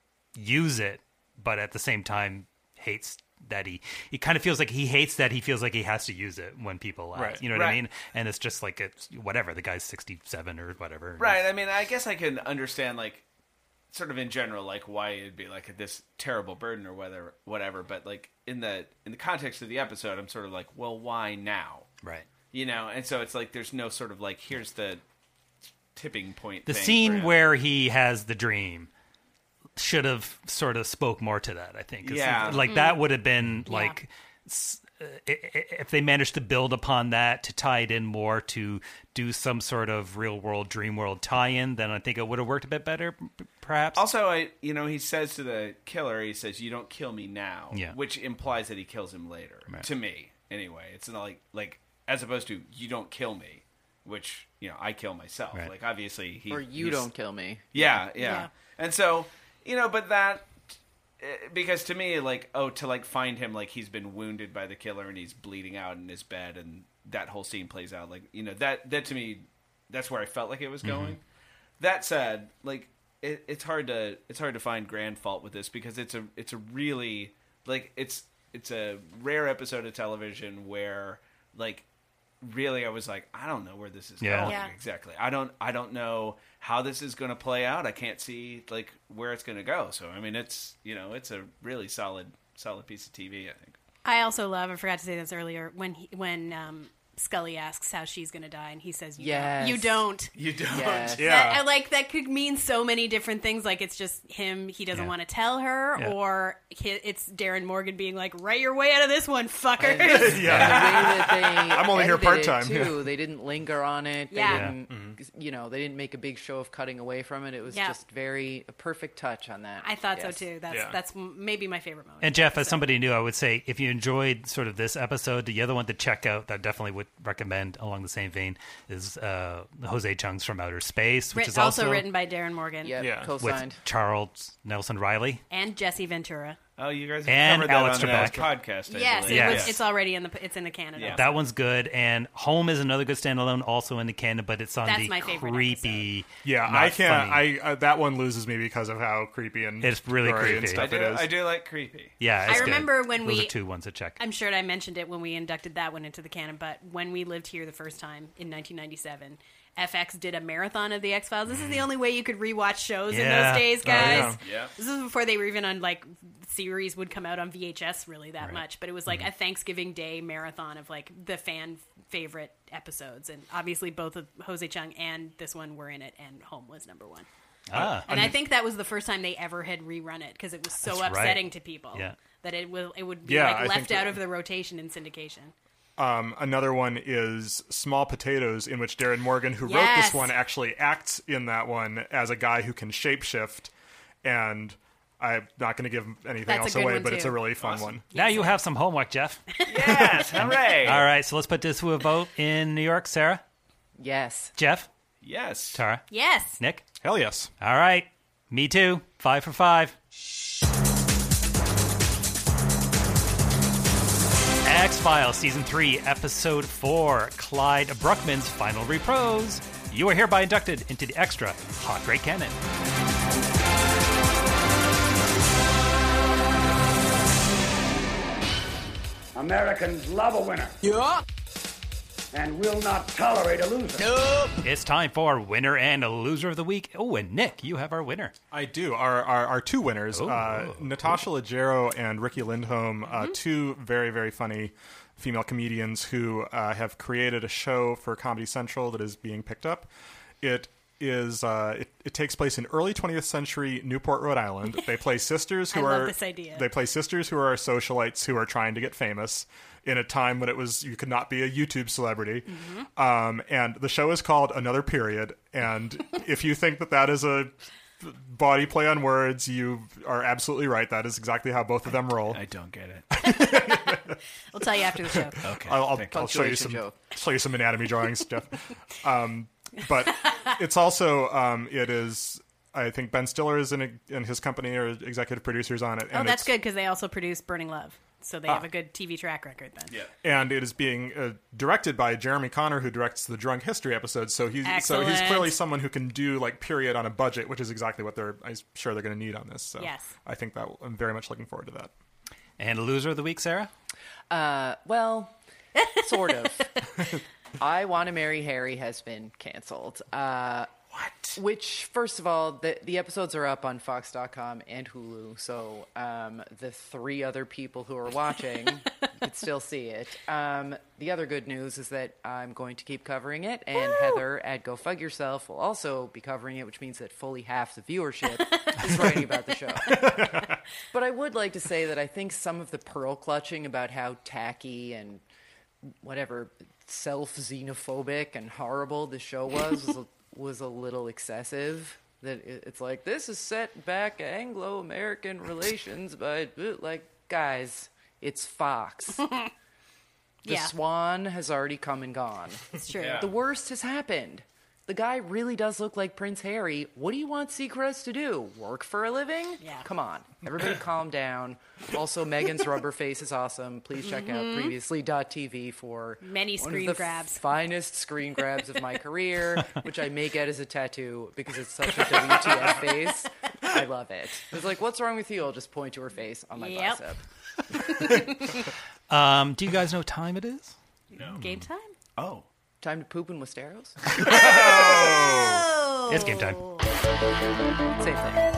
use it, but at the same time hates that he he kind of feels like he hates that he feels like he has to use it when people ask. Right. You know what I Right. mean? And it's just like it's whatever. The guy's sixty-seven or whatever. Right. I mean, I guess I can understand, like, sort of in general, like why it'd be like this terrible burden or whether whatever. But like in the in the context of the episode, I'm sort of like, well, why now? Right. You know, and so it's like there's no sort of like here's the tipping point. The thing for scene him. where he has the dream should have sort of spoke more to that. I think. 'Cause Yeah. like that would have been like s- if they managed to build upon that to tie it in more to do some sort of real world, dream world tie-in, then I think it would have worked a bit better, perhaps. Also, I you know, he says to the killer, he says, "You don't kill me now," Yeah. which implies that he kills him later. Right. To me, anyway, it's not like like as opposed to "You don't kill me," which you know I kill myself. Right. Like obviously he Or you he's- don't kill me. Yeah, yeah, Yeah. And so you know, but that. Because to me, like, oh, to like find him, like he's been wounded by the killer and he's bleeding out in his bed, and that whole scene plays out, like, you know, that that to me, that's where I felt like it was going. Mm-hmm. That said, like, it, it's hard to it's hard to find grand fault with this because it's a it's a really like it's it's a rare episode of television where like really I was like, I don't know where this is Yeah. going Yeah. exactly. I don't I don't know how this is going to play out. I can't see like where it's going to go. So I mean, it's you know, it's a really solid solid piece of T V, I think. I also love, I forgot to say this earlier, when he, when um, Scully asks how she's going to die, and he says, you Yes. don't. You don't. You don't. Yes. Yeah. That, I like, that could mean so many different things. Like, it's just him, he doesn't Yeah. want to tell her, Yeah. or he, it's Darren Morgan being like, write your way out of this one, fuckers. And, and the way that they I'm only here edited it, part-time, too. yeah. They didn't linger on it. They Yeah. didn't, you know, they didn't make a big show of cutting away from it. It was Yeah. just very a perfect touch on that. I thought Yes. so, too. That's Yeah. that's m- maybe my favorite moment. And Jeff, as So- somebody new, I would say if you enjoyed sort of this episode, the other one to check out that I definitely would recommend along the same vein is uh, Jose Chung's From Outer Space, which Writ- is also, also, written by Darren Morgan Yep, Yeah. with co-signed. Charles Nelson Riley. and Jesse Ventura. Oh, you guys have And covered that Alex on that Trebek. podcast. I Yes, it believe. Yeah. was, Yes. it's already in the it's in the Canada. Yeah. That one's good, and Home is another good standalone, also in the canon, but it's on That's the my favorite creepy. Yeah, not I can't. funny. I uh, that one loses me because of how creepy and It's really gory creepy. and I stuff do, it is. I do like creepy. Yeah, I it's good. remember when Those we- are two ones to check. I'm sure I mentioned it when we inducted that one into the canon, but when we lived here the first time in nineteen ninety-seven, F X did a marathon of the X-Files. This is the only way you could rewatch shows in Yeah. those days, Oh, guys. yeah. Yeah. This is before they were even on, like, series would come out on V H S really that much, but it was like a Thanksgiving Day marathon of, like, the fan favorite episodes, and obviously both of Jose Chung and this one were in it, and Home was number one. Ah, And I think that was the first time they ever had rerun it because it was so That's right. upsetting to people Yeah. that it will it would be Yeah, I like think left that- out of the rotation in syndication. Um, another one is Small Potatoes, in which Darren Morgan, who wrote Yes. this one, actually acts in that one as a guy who can shapeshift. And I'm not going to give anything That's a else good away, one, but it's a too. really fun one. now you have some homework, Jeff. Yes, hooray! All right, so let's put this to a vote in New York. Sarah, Yes. Jeff, Yes. Tara, Yes. Nick. Hell yes. All right, me too. Five for five. X-Files Season three, Episode four, Clyde Bruckman's final reprise. You are hereby inducted into the extra Hot Great Canon. Americans love a winner. Yeah. And will not tolerate a loser. It's time for Winner and Loser of the Week. Oh, and Nick, you have our winner. I do. Our our, our two winners, Oh. uh, Natasha Leggero and Ricky Lindholm, uh, Mm-hmm. two very, very funny female comedians who uh, have created a show for Comedy Central that is being picked up. It is uh, it, it takes place in early twentieth century Newport, Rhode Island. They play sisters who I are love this idea. They play sisters who are socialites who are trying to get famous in a time when it was you could not be a YouTube celebrity. Mm-hmm. Um, and the show is called Another Period. And if you think that that is a body play on words, you are absolutely right. That is exactly how both of them roll. I don't get it. We'll tell you after the show. Okay. I'll, I'll, thank you. I'll show you Punctuation some joke. show you some anatomy drawings, Jeff. Um, but it's also um, it is. I think Ben Stiller is in a, and his company are executive producers on it. Oh, And that's it's, good because they also produced Burning Love, so they Ah. have a good T V track record then. Yeah. And it is being uh, directed by Jeremy Connor, who directs the Drunk History episodes. So he's so he's Excellent. clearly someone who can do like period on a budget, which is exactly what they're I'm sure they're going to need on this. So Yes. I think that I'm very much looking forward to that. And Loser of the Week, Sarah? Uh, well, sort of. I Want to Marry Harry has been canceled. Uh, What? Which, first of all, the the episodes are up on Fox dot com and Hulu. So um, the three other people who are watching could still see it. Um, the other good news is that I'm going to keep covering it, and Heather at Go Fug Yourself will also be covering it, which means that fully half the viewership is writing about the show. But I would like to say that I think some of the pearl clutching about how tacky and whatever self-xenophobic and horrible the show was was a, was a little excessive. That it, it's like, this is set back Anglo-American relations, but like, guys, it's Fox. The Yeah. swan has already come and gone. It's true. Yeah. The worst has happened. The guy really does look like Prince Harry. What do you want Seacrest to do? Work for a living? Yeah. Come on. Everybody calm down. Also, Megan's rubber face is awesome. Please check out Mhm. previously dot t v for Many one screen of the grabs. finest screen grabs of my career, which I may get as a tattoo because it's such a W T F face. I love it. It's like, what's wrong with you? I'll just point to her face on my Yep. bicep. Um, do you guys know what time it is? No. Game time? Oh. Time to poop in Westeros? Oh. It's game time. Same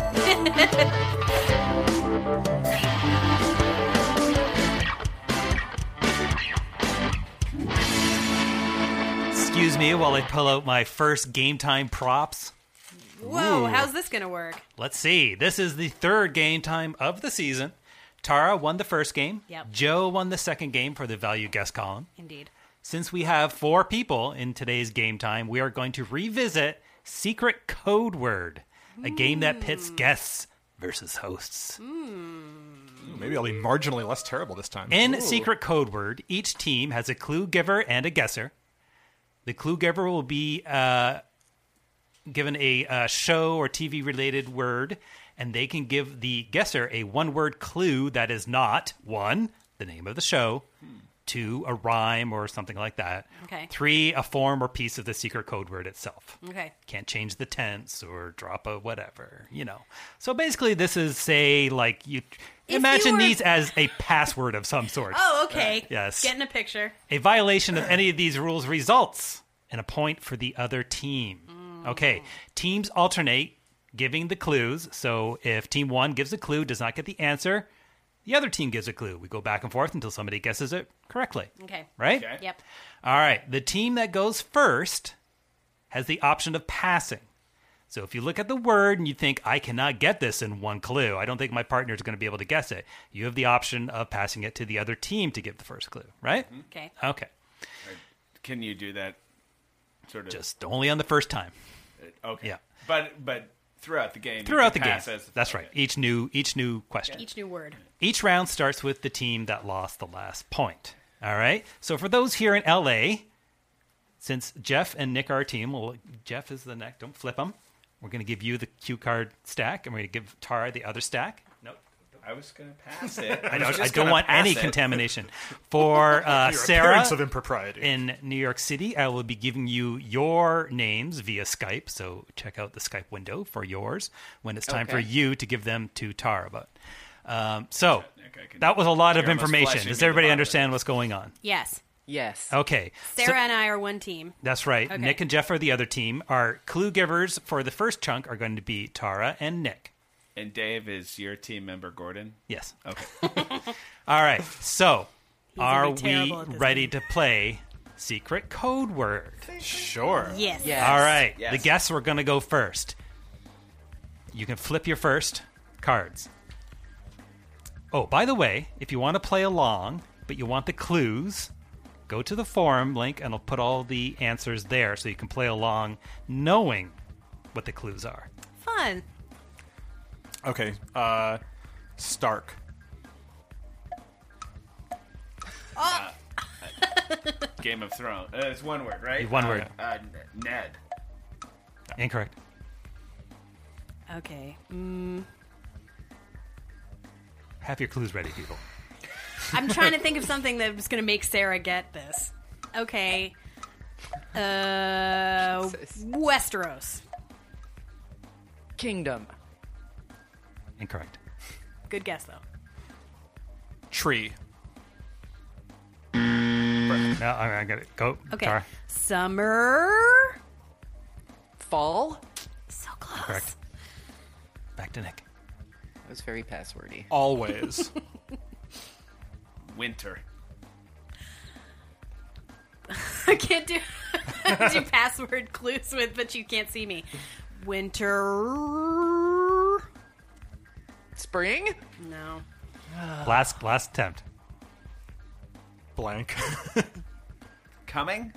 Excuse me while I pull out my first game time props. Whoa, Ooh. how's this going to work? Let's see. This is the third game time of the season. Tara won the first game. Yep. Joe won the second game for the value guest column. Indeed. Since we have four people in today's game time, we are going to revisit Secret Code Word, a game that pits guests versus hosts. Maybe I'll be marginally less terrible this time. In Ooh. Secret Code Word, each team has a clue giver and a guesser. The clue giver will be uh, given a uh, show or T V-related word, and they can give the guesser a one-word clue that is not, one, the name of the show, two, a rhyme or something like that, Okay. three, a form or piece of the secret code word itself. Okay. Can't change the tense or drop a whatever, you know. So basically this is, say, like, you If imagine you were- these as a password of some sort. Oh, okay. Yes. Getting a picture. A violation of any of these rules results in a point for the other team. Okay, teams alternate giving the clues. So if team one gives a clue, does not get the answer, the other team gives a clue. We go back and forth until somebody guesses it correctly. Okay. Right? Okay. Yep. All right. The team that goes first has the option of passing. So if you look at the word and you think, I cannot get this in one clue, I don't think my partner is going to be able to guess it, you have the option of passing it to the other team to give the first clue, right? Okay. Okay. Can you do that sort of Just only on the first time. Okay. Yeah. But but throughout the game. you Throughout the can game. pass as- That's right. Each new each new question. Each new word. Each round starts with the team that lost the last point. All right. So for those here in L A, since Jeff and Nick are our team, well, Jeff is the neck. Don't flip them. We're going to give you the cue card stack, and we're going to give Tara the other stack. Nope. I was going to pass it. I, was don't, I just don't gonna want pass any it. contamination. For uh, Your Sarah appearance of impropriety. in New York City, I will be giving you your names via Skype. So check out the Skype window for yours when it's time Okay. for you to give them to Tara. But um, so I can- that was a lot of you're almost information. flashing Does me everybody the bottom. understand what's going on? Yes. Yes. Okay. Sarah So- and I are one team. that's right. Okay. Nick and Jeff are the other team. Our clue givers for the first chunk are going to be Tara and Nick. And Dave is your team member, Gordon? Yes. Okay. All right. So, gonna are be we terrible at this ready to play Secret Code Word? Sure. Yes. Yes. All right. Yes. The guests were going to go first. You can flip your first cards. Oh, by the way, if you want to play along, but you want the clues, go to the forum link and I'll put all the answers there so you can play along knowing what the clues are. Fun. Okay. Uh, Stark. Game of Thrones. Uh, it's one word, right? One Uh, word. Uh, Ned. Incorrect. Okay. Mm, Have your clues ready, people. I'm trying to think of something that was going to make Sarah get this. Okay. Uh, Westeros. Kingdom. Incorrect. Good guess, though. Tree. No, I got it. Go, Okay. Tara. Summer. Fall. So close. Correct. Back to Nick. That was very passwordy. Always. Winter. can't do do password clues with, but you can't see me. Winter. Spring? No. Last last attempt. Blank. Coming?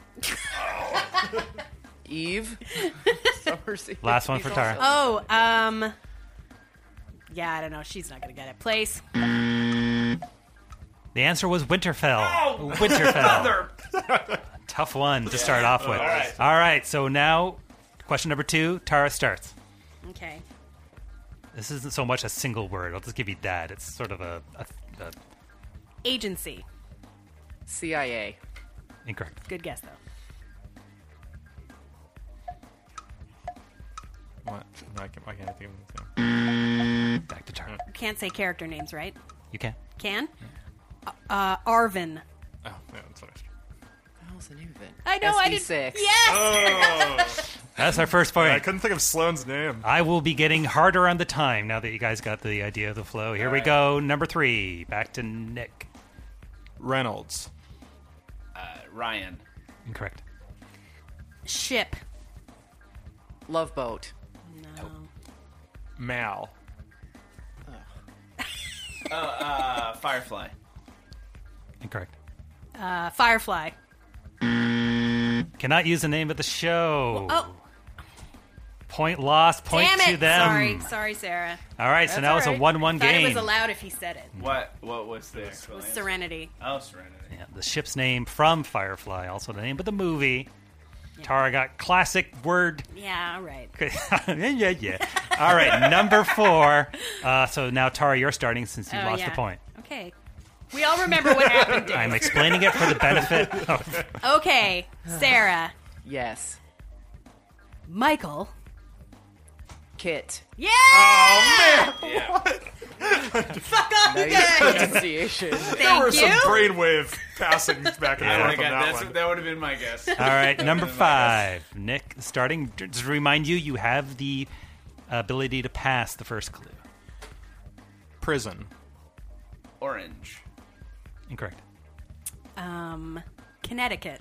Eve. Summer season. Last one for Tara. Oh, um, yeah, I don't know. She's not gonna get it. Place. The answer was Winterfell. Oh, Winterfell. Tough one to start off with. All right. All right, so now question number two. Tara starts. Okay. This isn't so much a single word. I'll just give you that. It's sort of a, a, a Agency. C I A. incorrect. Good guess though. What? I can't, why can't I think of anything? Back to Tara. You can't say character names, right? You can. Can? Uh, Arvin. Oh, yeah, that's what I was. What the hell's the name of it? I know. I did. S B six. Yes. Oh! That's our first point. I couldn't think of Sloane's name. I will be getting harder on the time now that you guys got the idea of the flow. Here All we right. go. Number three. Back to Nick. Reynolds. Uh, Ryan. Incorrect. Ship. Love Boat. No. Mal. Oh, uh, Firefly. Incorrect. Uh, Firefly. Cannot use the name of the show. Oh. Point lost. Point Damn it. to them. Sorry. Sorry, Sarah. All right, so That's now all it's right. a one-one Thought game. it was allowed if he said it. What? What was the It actual was answer? Serenity. Oh, Serenity. Yeah, the ship's name from Firefly, also the name of the movie. Tara got classic word. Yeah, all right. yeah, yeah, yeah. All right, number four. Uh, so now, Tara, you're starting since you Oh, lost yeah. the point. Okay. We all remember what happened, Dave. I'm explaining it for the benefit of... Okay, Sarah. Yes. Michael. Kit. Yeah! Oh, man! Yeah. Fuck off, you Nice guys! pronunciation. Thank There were you. some brainwave passings back and I forth would've on got- that that's- one. that would have been my guess. All right, That number would've been my guess. five. Nick, starting... Just to remind you, you have the ability to pass the first clue. Prison. Orange. Incorrect. Um, Connecticut.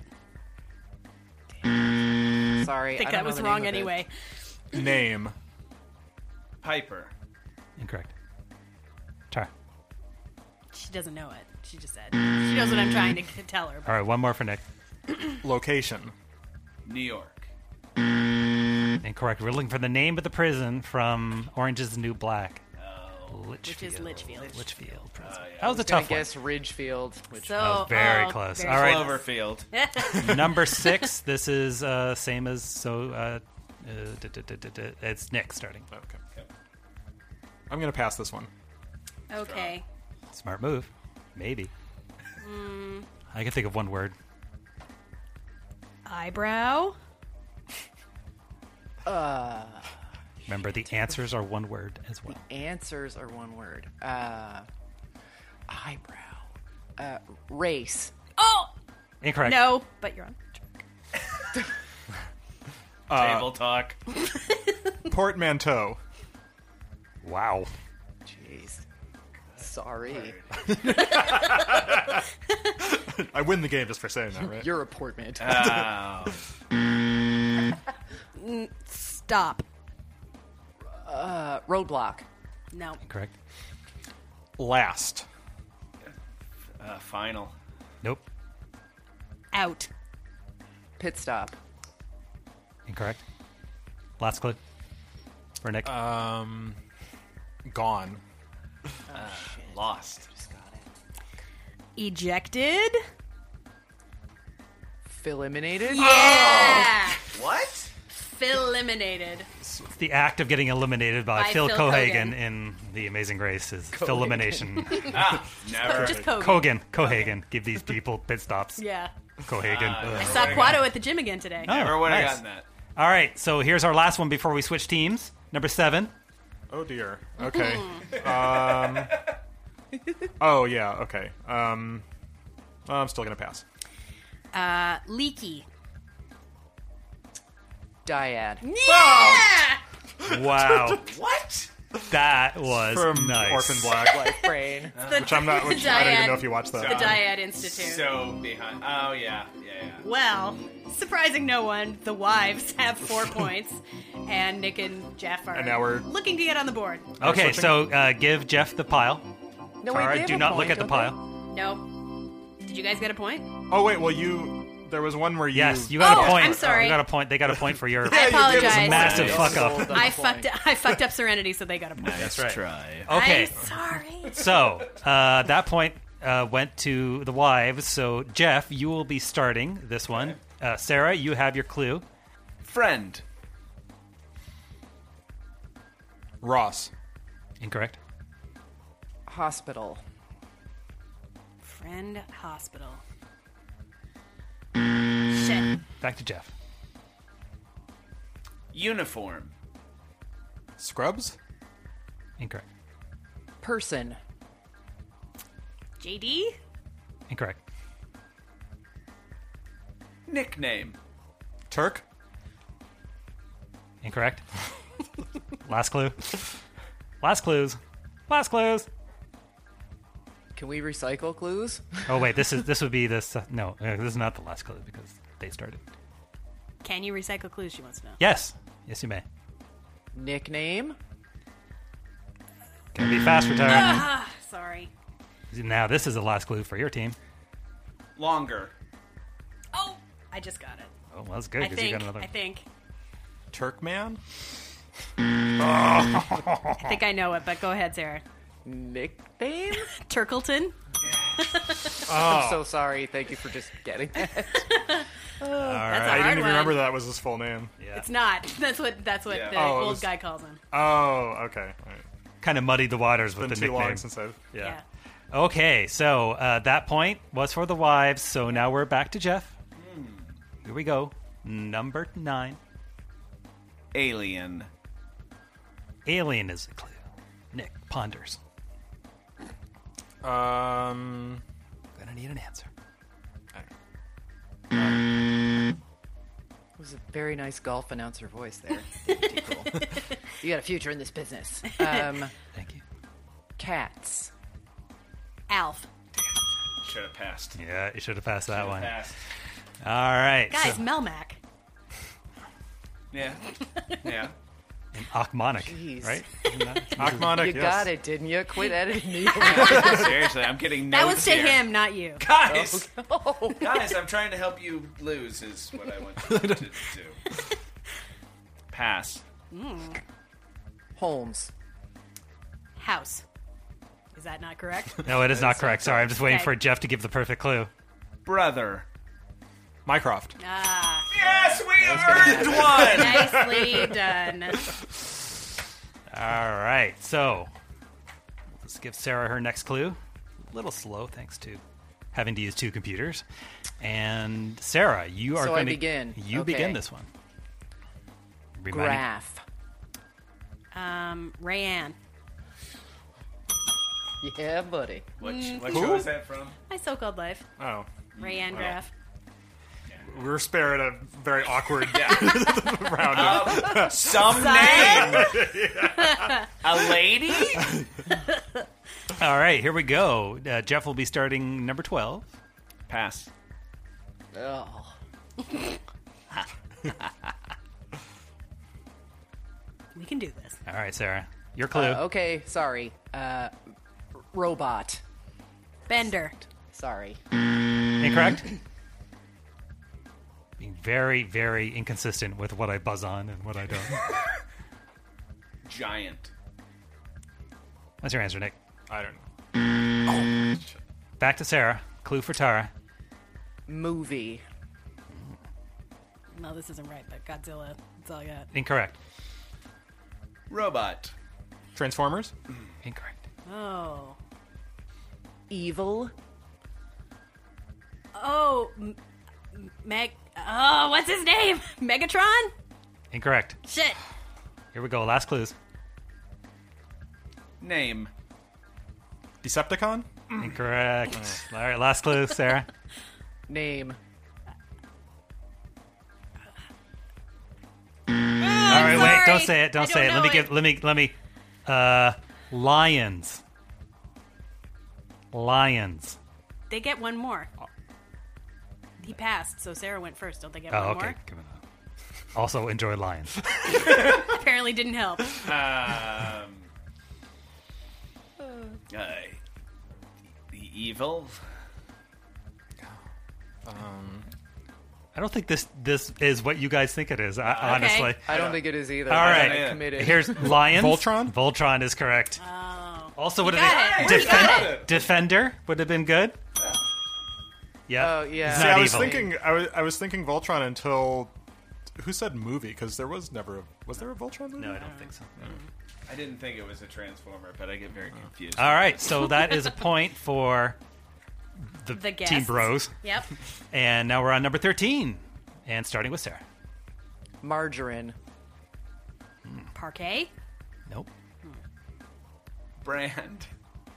Sorry. I think I don't that know was the wrong name of it. anyway. Name. Piper. Incorrect. Tara. She doesn't know it. She just said. She knows what I'm trying to tell her. All right, one more for Nick. Location. New York. Incorrect. We're looking for the name of the prison from Orange is the New Black. Oh. Which is Litchfield. Litchfield prison. Uh, yeah. That was a I gonna tough one. guess Ridgefield. Which So, That was very oh, close. very All right. Cloverfield. Number six. This is uh, same as so. Uh, uh, da, da, da, da, da. It's Nick starting. Okay. I'm going to pass this one. Okay. Smart move. Maybe. Mm, I can think of one word. eyebrow. Uh, Remember, the answers are one word as well. answers are one word. Uh, eyebrow. Uh, race. Oh! Incorrect. No, but you're on. Uh, Table talk. Portmanteau. Wow. Jeez. Sorry. I win the game just for saying that, right? You're a portmanteau. Oh. Mm, Stop. Uh, roadblock. No. Incorrect. Last. Uh, final. Nope. Out. Pit stop. Incorrect. Last clue for Nick. Um, gone. Uh, lost. Ejected. Eliminated. Yeah. What? Eliminated. It's the act of getting eliminated by, By Phil, Phil Cohagen Kogan. in The Amazing Grace is Kohagen. elimination. Ah, never. Just Kogan. Kogan. Cohagen. Give these people pit stops. Yeah. Cohagen. Uh, I saw Quado at the gym again today. Oh, Never would have nice. gotten that. All right, so here's our last one before we switch teams. Number seven. Oh, dear. Okay. um, oh, yeah, okay. Um, I'm still going to pass. Uh, leaky. Dyad. Yeah. Wow. What? That was From nice. Orphan Black. Life Brain. The- Which I'm not. Which the I don't even Dyad- know if you watched that. The Dyad Institute. So behind. Oh yeah, yeah, yeah. Well, surprising no one, the wives have four points, and Nick and Jeff are And now we're- looking to get on the board. Okay, so uh, give Jeff the pile. No, wait, Tara, they have do a not point, look at the don't pile. No. Did you guys get a point? Oh wait, well you. There was one where you. Yes, you got Oh, a point. I'm sorry. You got a point. They got a point for your I apologize. massive fuck up. I fucked. I fucked up Serenity, so they got a point. That's right. Try. Okay. I'm sorry. So uh, that point uh, went to the wives. So Jeff, you will be starting this one. Uh, Sarah, you have your clue. Friend. Ross. Incorrect. Hospital. Friend hospital. Shit. Back to Jeff. Uniform. Scrubs. Incorrect. Person. J D. Incorrect. Nickname. Turk. Incorrect. Last clue. Last clues. Last clues. Can we recycle clues? Oh wait, this is this would be this. Uh, no, uh, this is not the last clue because they started. Can you recycle clues? She wants to know. Yes, yes, you may. Nickname. Gonna be fast for Tara. Ah, sorry. Now this is the last clue for your team. Longer. Oh, I just got it. Oh, well, that's good I because you think. got another. I think. Turkman. I think I know it, but go ahead, Sarah. Nickname. Turkleton. I'm so sorry. Thank you for just getting that. All That's a right. I hard didn't even one. remember that was his full name. Yeah. It's not. That's what. That's what Yeah. the Oh, it old was- guy calls him. Oh, okay. All right. Kind of muddied the waters with Been the too nickname. long since I've. Yeah. Okay, so uh, that point was for the wives. So now we're back to Jeff. Here we go. Number nine. Alien. Alien is the clue. Nick ponders. Um. Gonna need an answer. It was a very nice golf announcer voice there. Pretty cool. You got a future in this business. Um, Thank you. Cats. Alf. Should have passed. Yeah, you should have passed that Should've one. passed. All right. Guys, so- Melmac. Yeah. Yeah. and Achmonic, Jeez. right? Achmonic, You yes. got it, didn't you? Quit editing me. Seriously, I'm getting notes That was to here. him, not you. Guys, Oh, guys, I'm trying to help you lose. Is what I want you to do. Pass. Holmes. House. Is that not correct? No, it is not correct. Sorry, I'm just waiting Okay. for Jeff to give the perfect clue. Brother. Mycroft. Ah, Yes, we earned one. nicely done. All right, so let's give Sarah her next clue. A little slow, thanks to having to use two computers. And Sarah, you are So I going to begin. You Okay. begin this one. Reminding- Graph. Um, Rayanne. Yeah, buddy. What, Mm. what Who? show is that from? My so-called life. Oh. Rayanne Graff. We were spared a very awkward Yeah. round of. Um, some name. A lady? All right, here we go. Uh, Jeff will be starting number twelve. Pass. Oh. We can do this. All right, Sarah, your clue. Uh, okay, sorry. Uh, robot. Bender. Sorry. Incorrect. Being very, very inconsistent with what I buzz on and what I don't. Giant. What's your answer, Nick? I don't know. Back to Sarah. Clue for Tara. Movie. No, this isn't right, but Godzilla. That's all I got. Incorrect. Robot. Transformers. Incorrect. Oh. Evil. Oh. M- Meg. Oh, what's his name? Megatron? Incorrect. Shit. Here we go. Last clues. Name. Decepticon. Incorrect. All right, last clue, Sarah. Name. All right, wait. Don't sorry. say it. I Don't don't say it. Let me know give. it. Let me. Let me. Uh, lions. Lions. They get one more. He passed, so Sarah went first. Don't they get Oh, one okay. more? Come on. Also enjoy lions. Apparently didn't help. Um, uh, the evil. Um, I don't think this this is what you guys think it is. I, Okay. Honestly, I don't think it is either. All I right, haven't committed. here's lions. Voltron? Voltron is correct. Oh. Also, would You have got been it. You got it. Defender would have been good. Yeah. Oh yeah. It's See, not I was evil. thinking, I was, I was thinking Voltron until who said movie? Because there was never, a, was there a Voltron movie? No, I don't think so. I didn't think it was a Transformer, but I get very confused. All right, so that is a point for the, The Team guests. Bros. Yep. And now we're on number thirteen, and starting with Sarah. Margarine. Parquet? Nope. Brand.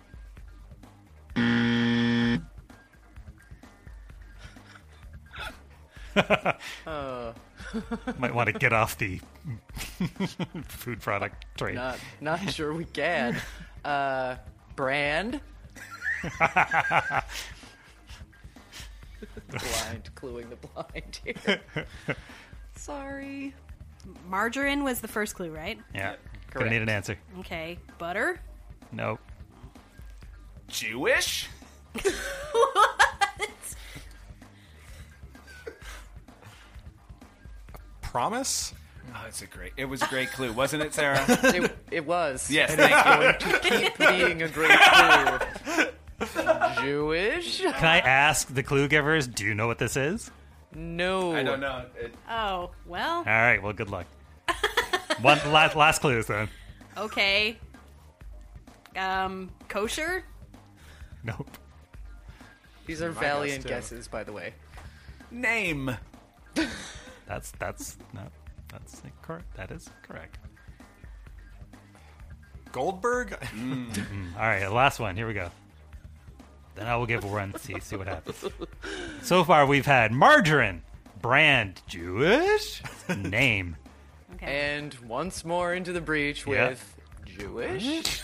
Uh, Might want to get off the food product train. not not sure we can. Uh, brand. Blind, cluing the blind here. Sorry. Margarine was the first clue, right? Yeah. Gonna Correct. need an answer. Okay. Butter? Nope. Jewish? Promise? Oh, it's a great. It was a great clue, wasn't it, Sarah? It, it was. Yes, and thank it's you. going to keep being a great clue. Jewish? Can I ask the clue givers, do you know what this is? No. I don't know. It, Oh, well, All right, well, good luck. One last, last clues, then. okay. Um, kosher? Nope. These are My valiant guess, too. guesses, by the way. name. That's, that's, no, that's correct. That is correct. Goldberg? Mm, all right, the last one. Here we go. Then I will give a run, see, see what happens. So far, we've had margarine, brand, Jewish, name. Okay. And once more into the breach Yeah. with Jewish.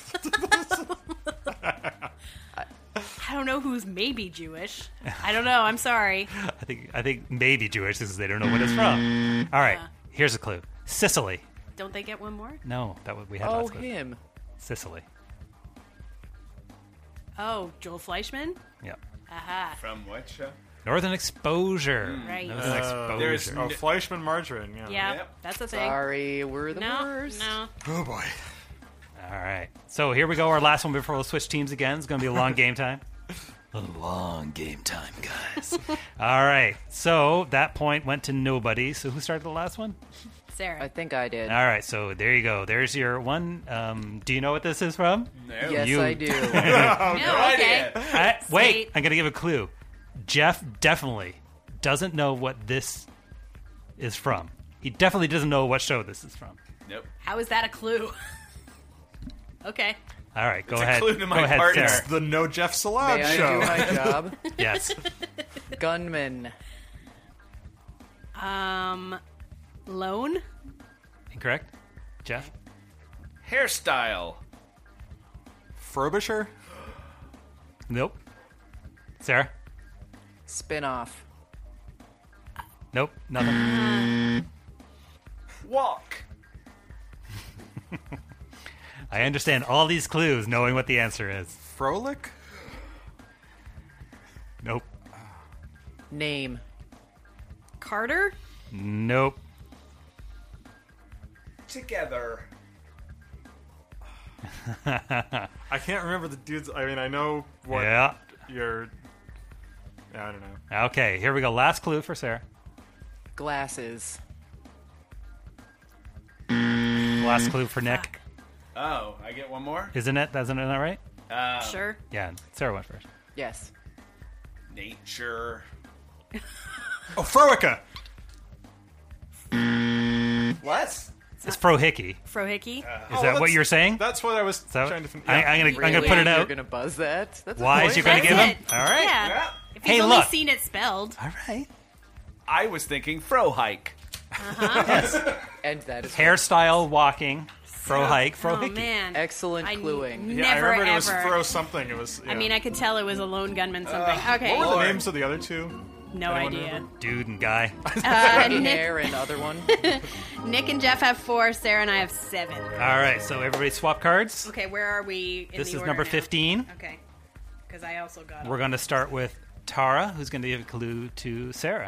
I don't know who's maybe Jewish. I don't know. I'm sorry. I think I think maybe Jewish because they don't know what it's from. All right, Yeah. here's a clue. Sicily. Don't they get one more? No, that was we had Oh, last clue. him. Sicily. Oh, Joel Fleischman? Yep. Aha. From what show? Northern Exposure. Right. Northern Uh, Exposure. there's- Oh, Fleischman Margarine, yeah. Yeah, Yep. that's a thing. Sorry, we're the no, worst. no. Oh, boy. All right. So here we go. Our last one before we'll switch teams again. It's going to be a long game time. A long game time, guys. All right. So that point went to nobody. So who started the last one? Sarah. I think I did. All right. So there you go. There's your one. Um, do you know what this is from? No. Yes, You- I do. Oh, No, okay. I- wait. Sweet. I'm going to give a clue. Jeff definitely doesn't know what this is from. He definitely doesn't know what show this is from. Nope. How is that a clue? Okay. All right. Go It's a ahead. clue to my go ahead, partner. Sarah. It's the No Jeff Salad May I show. do my job? Yes. Gunman. Um, loan? Incorrect. Jeff? Hairstyle. Frobisher? Nope. Sarah? Spin-off. Nope. Nothing. Walk. I understand all these clues knowing what the answer is. Frolic? Nope. Name. Carter? Nope. Together. I can't remember the dudes. I mean, I know what Yeah. you're. Yeah, I don't know. Okay, here we go. Last clue for Sarah. Glasses. Last clue for Nick. Oh, I get one more? Isn't it? Isn't it right? Um, Sure. Yeah, Sarah went first. Yes. Nature. Oh, Froica! What? It's Frohickey. Frohickey? Is Oh, that what that's- you're saying? That's what I was So, trying to think. I, yeah. I'm gonna I'm gonna Really? put it You're out. gonna buzz that? That's a Why point. is you gonna That's give him? it. All right. Yeah. Yeah. If he's Hey, only look. seen it spelled. All right. I was thinking fro hike. And that is Hairstyle, walking. Fro hike, fro Oh hickey. man, Excellent I cluing. Yeah, I never remember ever. it was throw something. It was. I yeah. mean, I could tell it was a lone gunman something. okay, What were the names of the other two? no Anyone idea. remember? Dude and guy. Uh, Nick. Nick, Hair and other one. Nick and Jeff have four. Sarah and I have seven. All right, so everybody swap cards. Okay, where are we? In This the is order number now? fifteen. Okay, because I also got. We're going to start with Tara, who's going to give a clue to Sarah.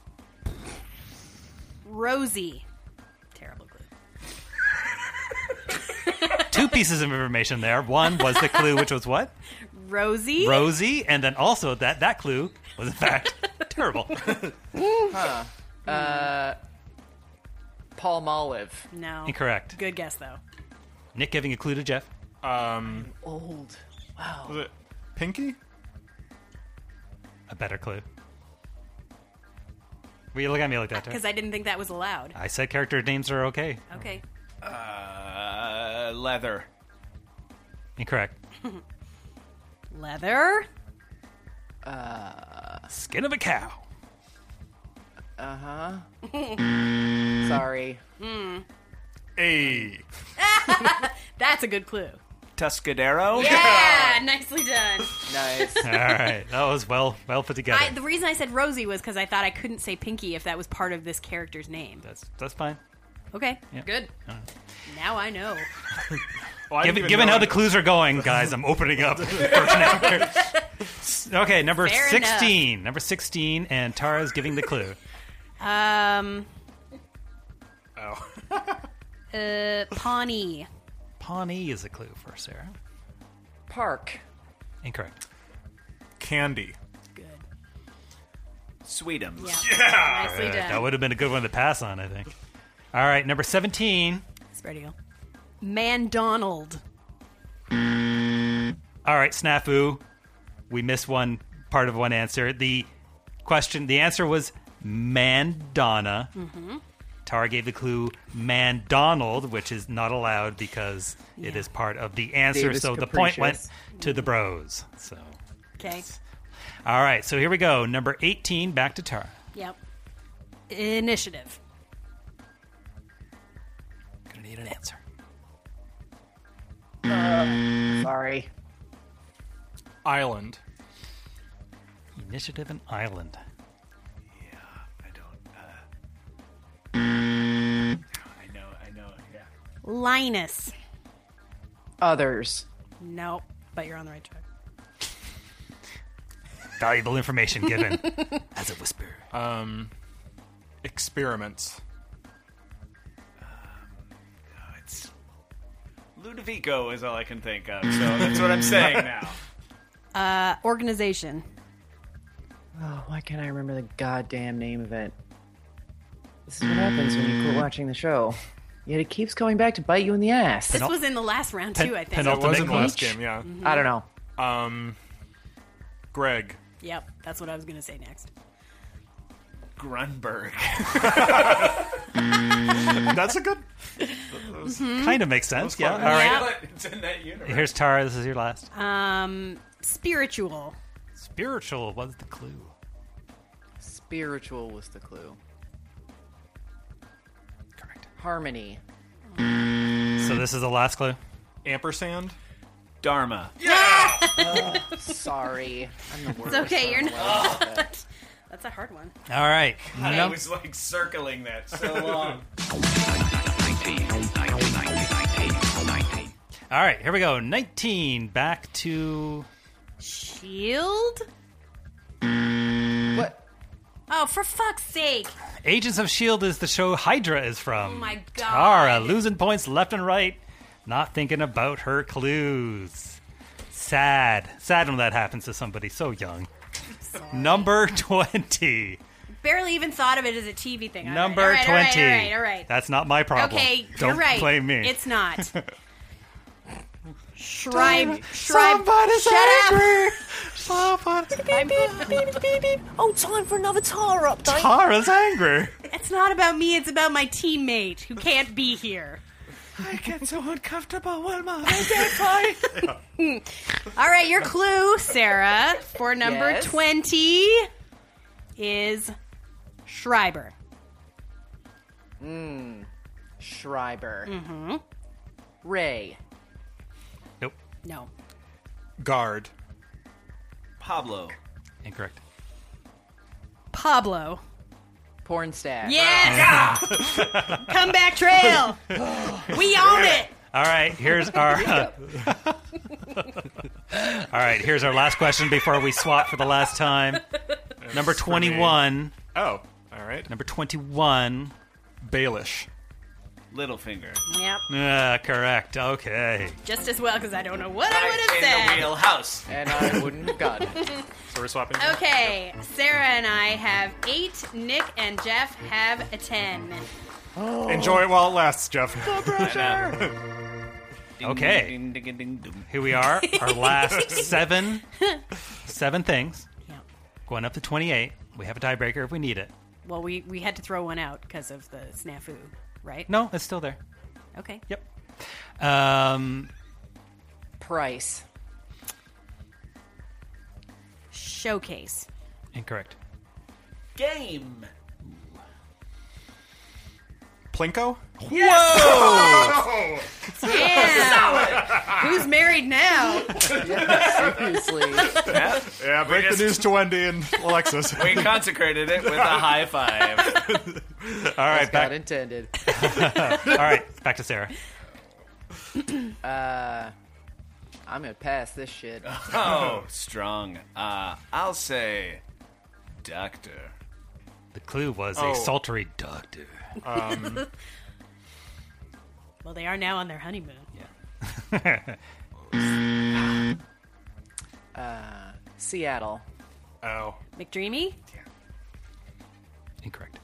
Rosie. Terrible clue. Two pieces of information there. One was the clue, which was what? Rosie. Rosie, and then also that that clue was in fact terrible. Huh. Uh, Palm Olive. No. Incorrect. Good guess though. Nick giving a clue to Jeff. Um, Old. Wow. was it Pinky? A better clue. Will you look at me like that, Tara? Because I didn't think that was allowed. I said character names are okay. Okay. Uh, leather. Incorrect. Leather. Uh. Skin of a cow. Uh huh. Sorry. Mm. A. That's a good clue. Tuscadero. Yeah, nicely done. Nice. All right, that was well well put together. I, the reason I said Rosie was because I thought I couldn't say Pinky if that was part of this character's name. That's that's fine. Okay, Yeah. good. Now I know. Well, I didn't Given, even given know how the it- clues are going, guys, I'm opening up. Okay, number Fair sixteen. Number sixteen, and Tara's giving the clue. Um. Oh. uh, Pawnee. Pawnee is a clue for Sarah. Park. Incorrect. Candy. Good. Sweetums. Yeah. Nicely Uh, done. that would have been a good one to pass on, I think. All right, number seventeen. Spread eagle. Man Donald. All right, snafu. We missed one part of one answer. The question, the answer was Mandonna. Mm-hmm. Tara gave the clue Man Donald, which is not allowed because it Yeah. is part of the answer. Davis so the point went Capricious. to the bros. So, Okay. all right. So here we go. Number eighteen. Back to Tara. Yep. Initiative. Gonna need an answer. Uh, sorry. Island. Initiative and Island. I know, I know, yeah. Linus. Others. Nope, but you're on the right track. Valuable information given as a whisper. Um, experiments. Oh, it's Ludovico is all I can think of, so that's what I'm saying now. Uh, organization. Oh, why can't I remember the goddamn name of it? This is what happens when you quit watching the show. Yet it keeps coming back to bite you in the ass. This was in the last round too, I think. It was in the last Peach? game, yeah. Mhm. I don't know. Um, Greg. Yep, that's what I was gonna say next. Grunberg. That's a good. Kind of makes sense. Yeah. All fun. right. Yeah. It's in that universe. Here's Tara. This is your last. Um, spiritual. Spiritual was the clue. Spiritual was the clue. Correct. Harmony. So this is the last clue. Ampersand. Dharma. Oh, sorry. I'm the worst. It's okay, you're I'm not. allowed to say. That's a hard one. All right. I Num- was like circling that so long. All right. Here we go. nineteen. Back to. Shield. What? Oh, for fuck's sake! Agents of S H I E L D is the show Hydra is from. Oh my god. Tara losing points left and right, not thinking about her clues. Sad. Sad when that happens to somebody so young. Number twenty. Barely even thought of it as a T V thing. All Number right, all right, twenty. All right, all right, all right. That's not my problem. Okay, Don't you're right. blame me. It's not. Shrine. Somebody's Shut angry. up. Somebody. Beep, beep, beep, beep, beep. Oh, time for another Tara update. Tara's angry. It's not about me. It's about my teammate who can't be here. I get so uncomfortable when my All right, your clue, Sarah, for number Yes? twenty is Schreiber. Hmm. Schreiber. Mm-hmm. Ray. Nope. No. Guard. Pablo. Incorrect. Pablo. Porn stash. Yes! Comeback trail! We own it! All right, here's our. Uh, all right, here's our last question before we swap for the last time. Number twenty-one. Oh, all right. Number twenty-one. Baelish. Littlefinger. Yep. Uh, correct. Okay. Just as well, because I don't know what I would have In said. the wheelhouse. And I wouldn't have gotten it. So we're swapping. Okay, Sarah and I have eight. Nick and Jeff have a ten. Oh. Enjoy it while it lasts, Jeff. Okay. Ding, ding, ding, ding, ding. Here we are. Our last seven, seven things. Yeah. Going up to twenty-eight. We have a tiebreaker if we need it. Well, we, we had to throw one out because of the snafu, right? No, it's still there. Okay. Yep. Um, Price. Showcase. Incorrect. Game. Plinko? Yes! Damn! Who's married now? Yeah, seriously. Yeah, Yeah, break just- the news to Wendy and Alexis. We consecrated it with a high five. All right, As back. God intended. All right, back to Sarah. Uh, I'm gonna pass this shit. Oh, strong. Uh, I'll say doctor. The clue was Oh. a sultry doctor. Um, Well, they are now on their honeymoon. Uh, Seattle. oh. McDreamy? Incorrect.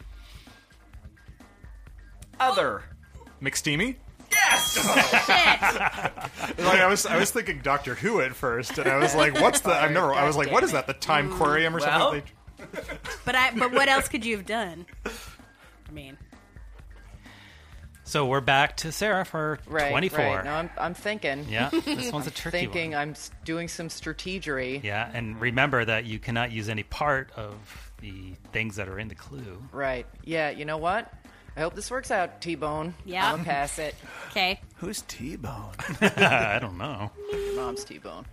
Other. McSteamy? Yes! Shit! Like, I was, I was thinking Doctor Who at first, and I was like, "What's the?" I've never. I was like, "What is that? The Time Aquarium or Well. something?" But I. But what else could you have done? I mean, So we're back to Sarah for Right. twenty-four. Right. No, I'm, I'm thinking. Yeah, this one's a tricky Thinking one. I'm s- doing some strategery. Yeah, and remember that you cannot use any part of the things that are in the clue. Right. Yeah. You know what? I hope this works out, T-Bone. Yeah. I'm gonna pass it. okay. Who's T-Bone? I don't know. Your mom's T-Bone.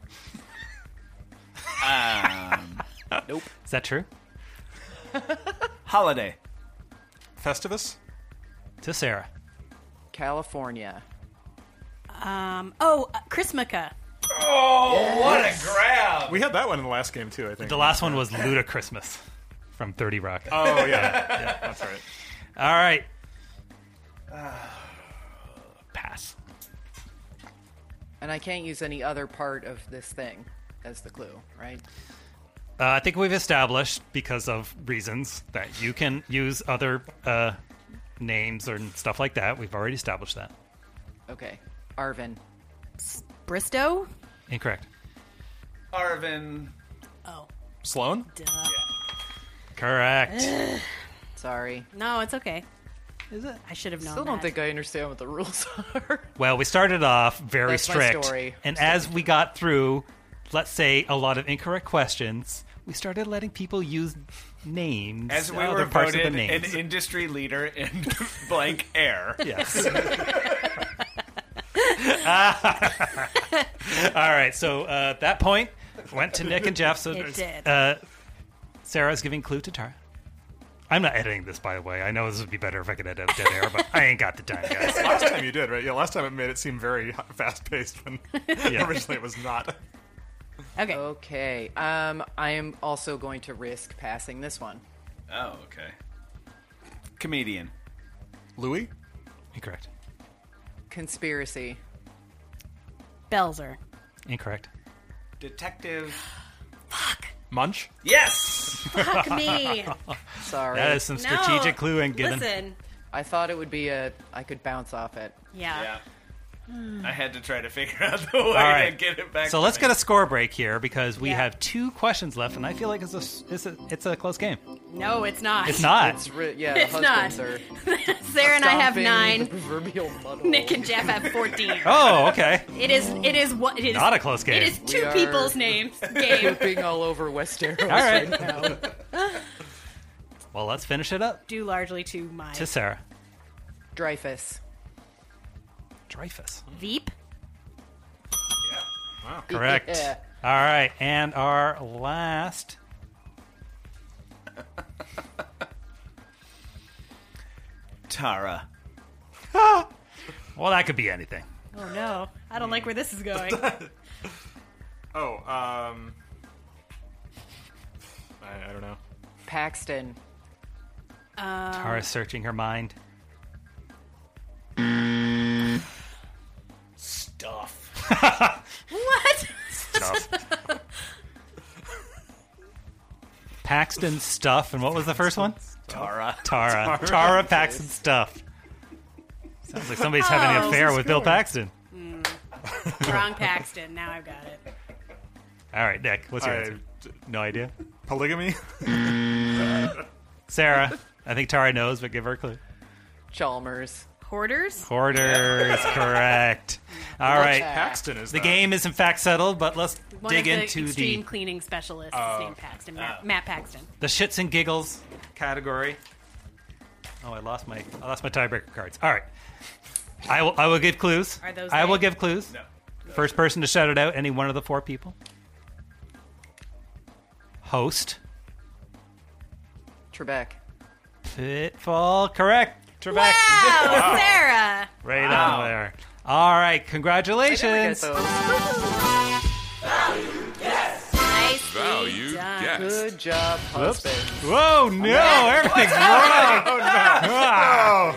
Um, Nope. Is that true? holiday. Festivus? To Sarah. California. Um. Oh, uh, Chrismica. Oh, what a grab! We had that one in the last game too. I think The last one was Ludachristmas from thirty Rock. Oh yeah, yeah, that's right. All right. Pass. And I can't use any other part of this thing as the clue, right? Uh, I think we've established, because of reasons, that you can use other uh, names or stuff like that. We've already established that. Okay. Arvin. Bristow. Incorrect. Arvin. Oh. Sloan? Duh. Correct. Sorry. No, it's okay. Is it? I should have known. Still don't that. think I understand what the rules are. Well, we started off very That's my strict. story. And as we got through, let's say, a lot of incorrect questions, we started letting people use names. As we other were parts of voted the an names. industry leader in blank air. Yes. All right, so uh, at that point, went to Nick and Jeff. So It did. Uh, Sarah's giving clue to Tara. I'm not editing this, by the way. I know this would be better if I could edit dead air, but I ain't got the time, guys. Last time you did, right? Yeah, last time it made it seem very fast paced when Yeah. originally it was not. Okay. Okay. Um, I am also going to risk passing this one. Oh, okay. Comedian. Louis? Incorrect. Conspiracy. Belzer. Incorrect. Detective. Munch? Yes! Fuck me. Sorry. That is some strategic No, cluing given. Listen. I thought it would be a. I could bounce off it. Yeah. Yeah. I had to try to figure out the way All right. to get it back. So to let's me. get a score break here because we Yeah. have two questions left, and I feel like it's a it's a, it's a close game. No, it's not. It's not. It's re- yeah. It's husbands not. are Sarah and I have stomping nine. The proverbial muddle. Nick and Jeff have fourteen. Oh, okay. It is. It is what. It is Not a close game. It is two We are- people's names game. Pooping all over Westeros All right. right now. Well, let's finish it up Due largely to my. to Sarah. Dreyfus. Dreyfus. Veep. Wow. Correct. Yeah. All right, and our last. Tara. Well, that could be anything. Oh no, I don't like where this is going. Oh, um, I, I don't know. Paxton. Um, Tara's searching her mind. Stuff. What? Stuff. Paxton Stuff, and what was the first one? Tara. Tara. Tara, Tara Paxton Stuff. Sounds like somebody's having an Oh, affair this is with Bill cool. Paxton. Wrong Paxton. Now I've got it. All right, Nick, what's your I- answer? No idea. Polygamy? Sarah, I think Tara knows, but give her a clue. Chalmers. Hoarders. Hoarders, correct. All right. Paxton is The that. game is in fact settled, but let's One dig of the into extreme the cleaning specialists Oh. named Paxton. Matt, Matt Paxton. the shits and giggles category. Oh, I lost my I lost my tiebreaker cards. All right. I will I will give clues. Are those I will right? give clues. No. First person to shout it out, any one of the four people. Host. Trebek. Pitfall, correct. Trebek. Wow, Sarah. Right Wow. on there. All right, I never get congratulations. those. Nicely Value done. guess. Good job, Whoops. husband. Whoa, no, everything's wrong. Oh, no. Ah.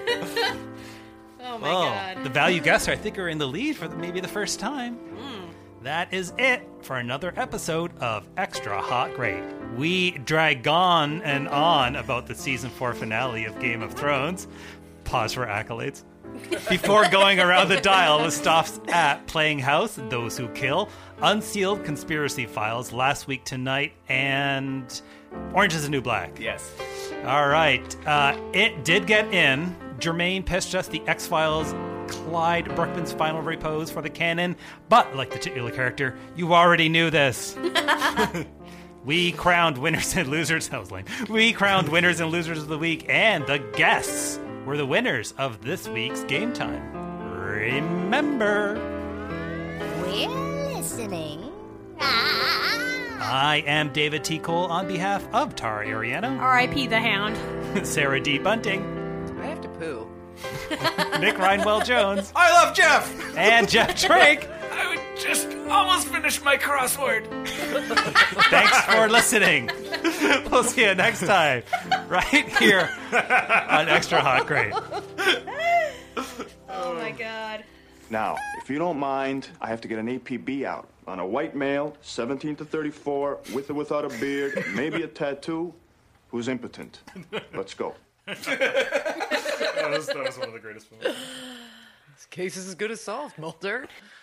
Oh my Oh, god. the value guests, I think, are in the lead for the, maybe the first time. Hmm. That is it for another episode of Extra Hot Great. We drag on and on about the season four finale of Game of Thrones. Pause for accolades. Before going around the dial with stops at Playing House, Those Who Kill, Unsealed Conspiracy Files, Last Week Tonight, and Orange is the New Black. Yes. All right. Uh, it did get in. Jermaine pitched us the X-Files Clyde Brookman's final repose for the canon, but like the titular character, you already knew this. We crowned winners and losers. That was lame. We crowned winners and losers of the week, and the guests were the winners of this week's Game Time. Remember, We're listening. I am David T. Cole on behalf of Tara Ariano, R I P the Hound. Sarah D. Bunting, I have to poo. Nick Rhinewell Jones, I love Jeff. and Jeff Drake. I would just almost finish my crossword. Thanks for listening. We'll see you next time, right here on Extra Hot Great. Oh my god. Now, if you don't mind, I have to get an A P B out on a white male, seventeen to thirty-four, with or without a beard, maybe a tattoo, who's impotent. Let's go. that, was, that was one of the greatest films. This case is as good as solved, Mulder.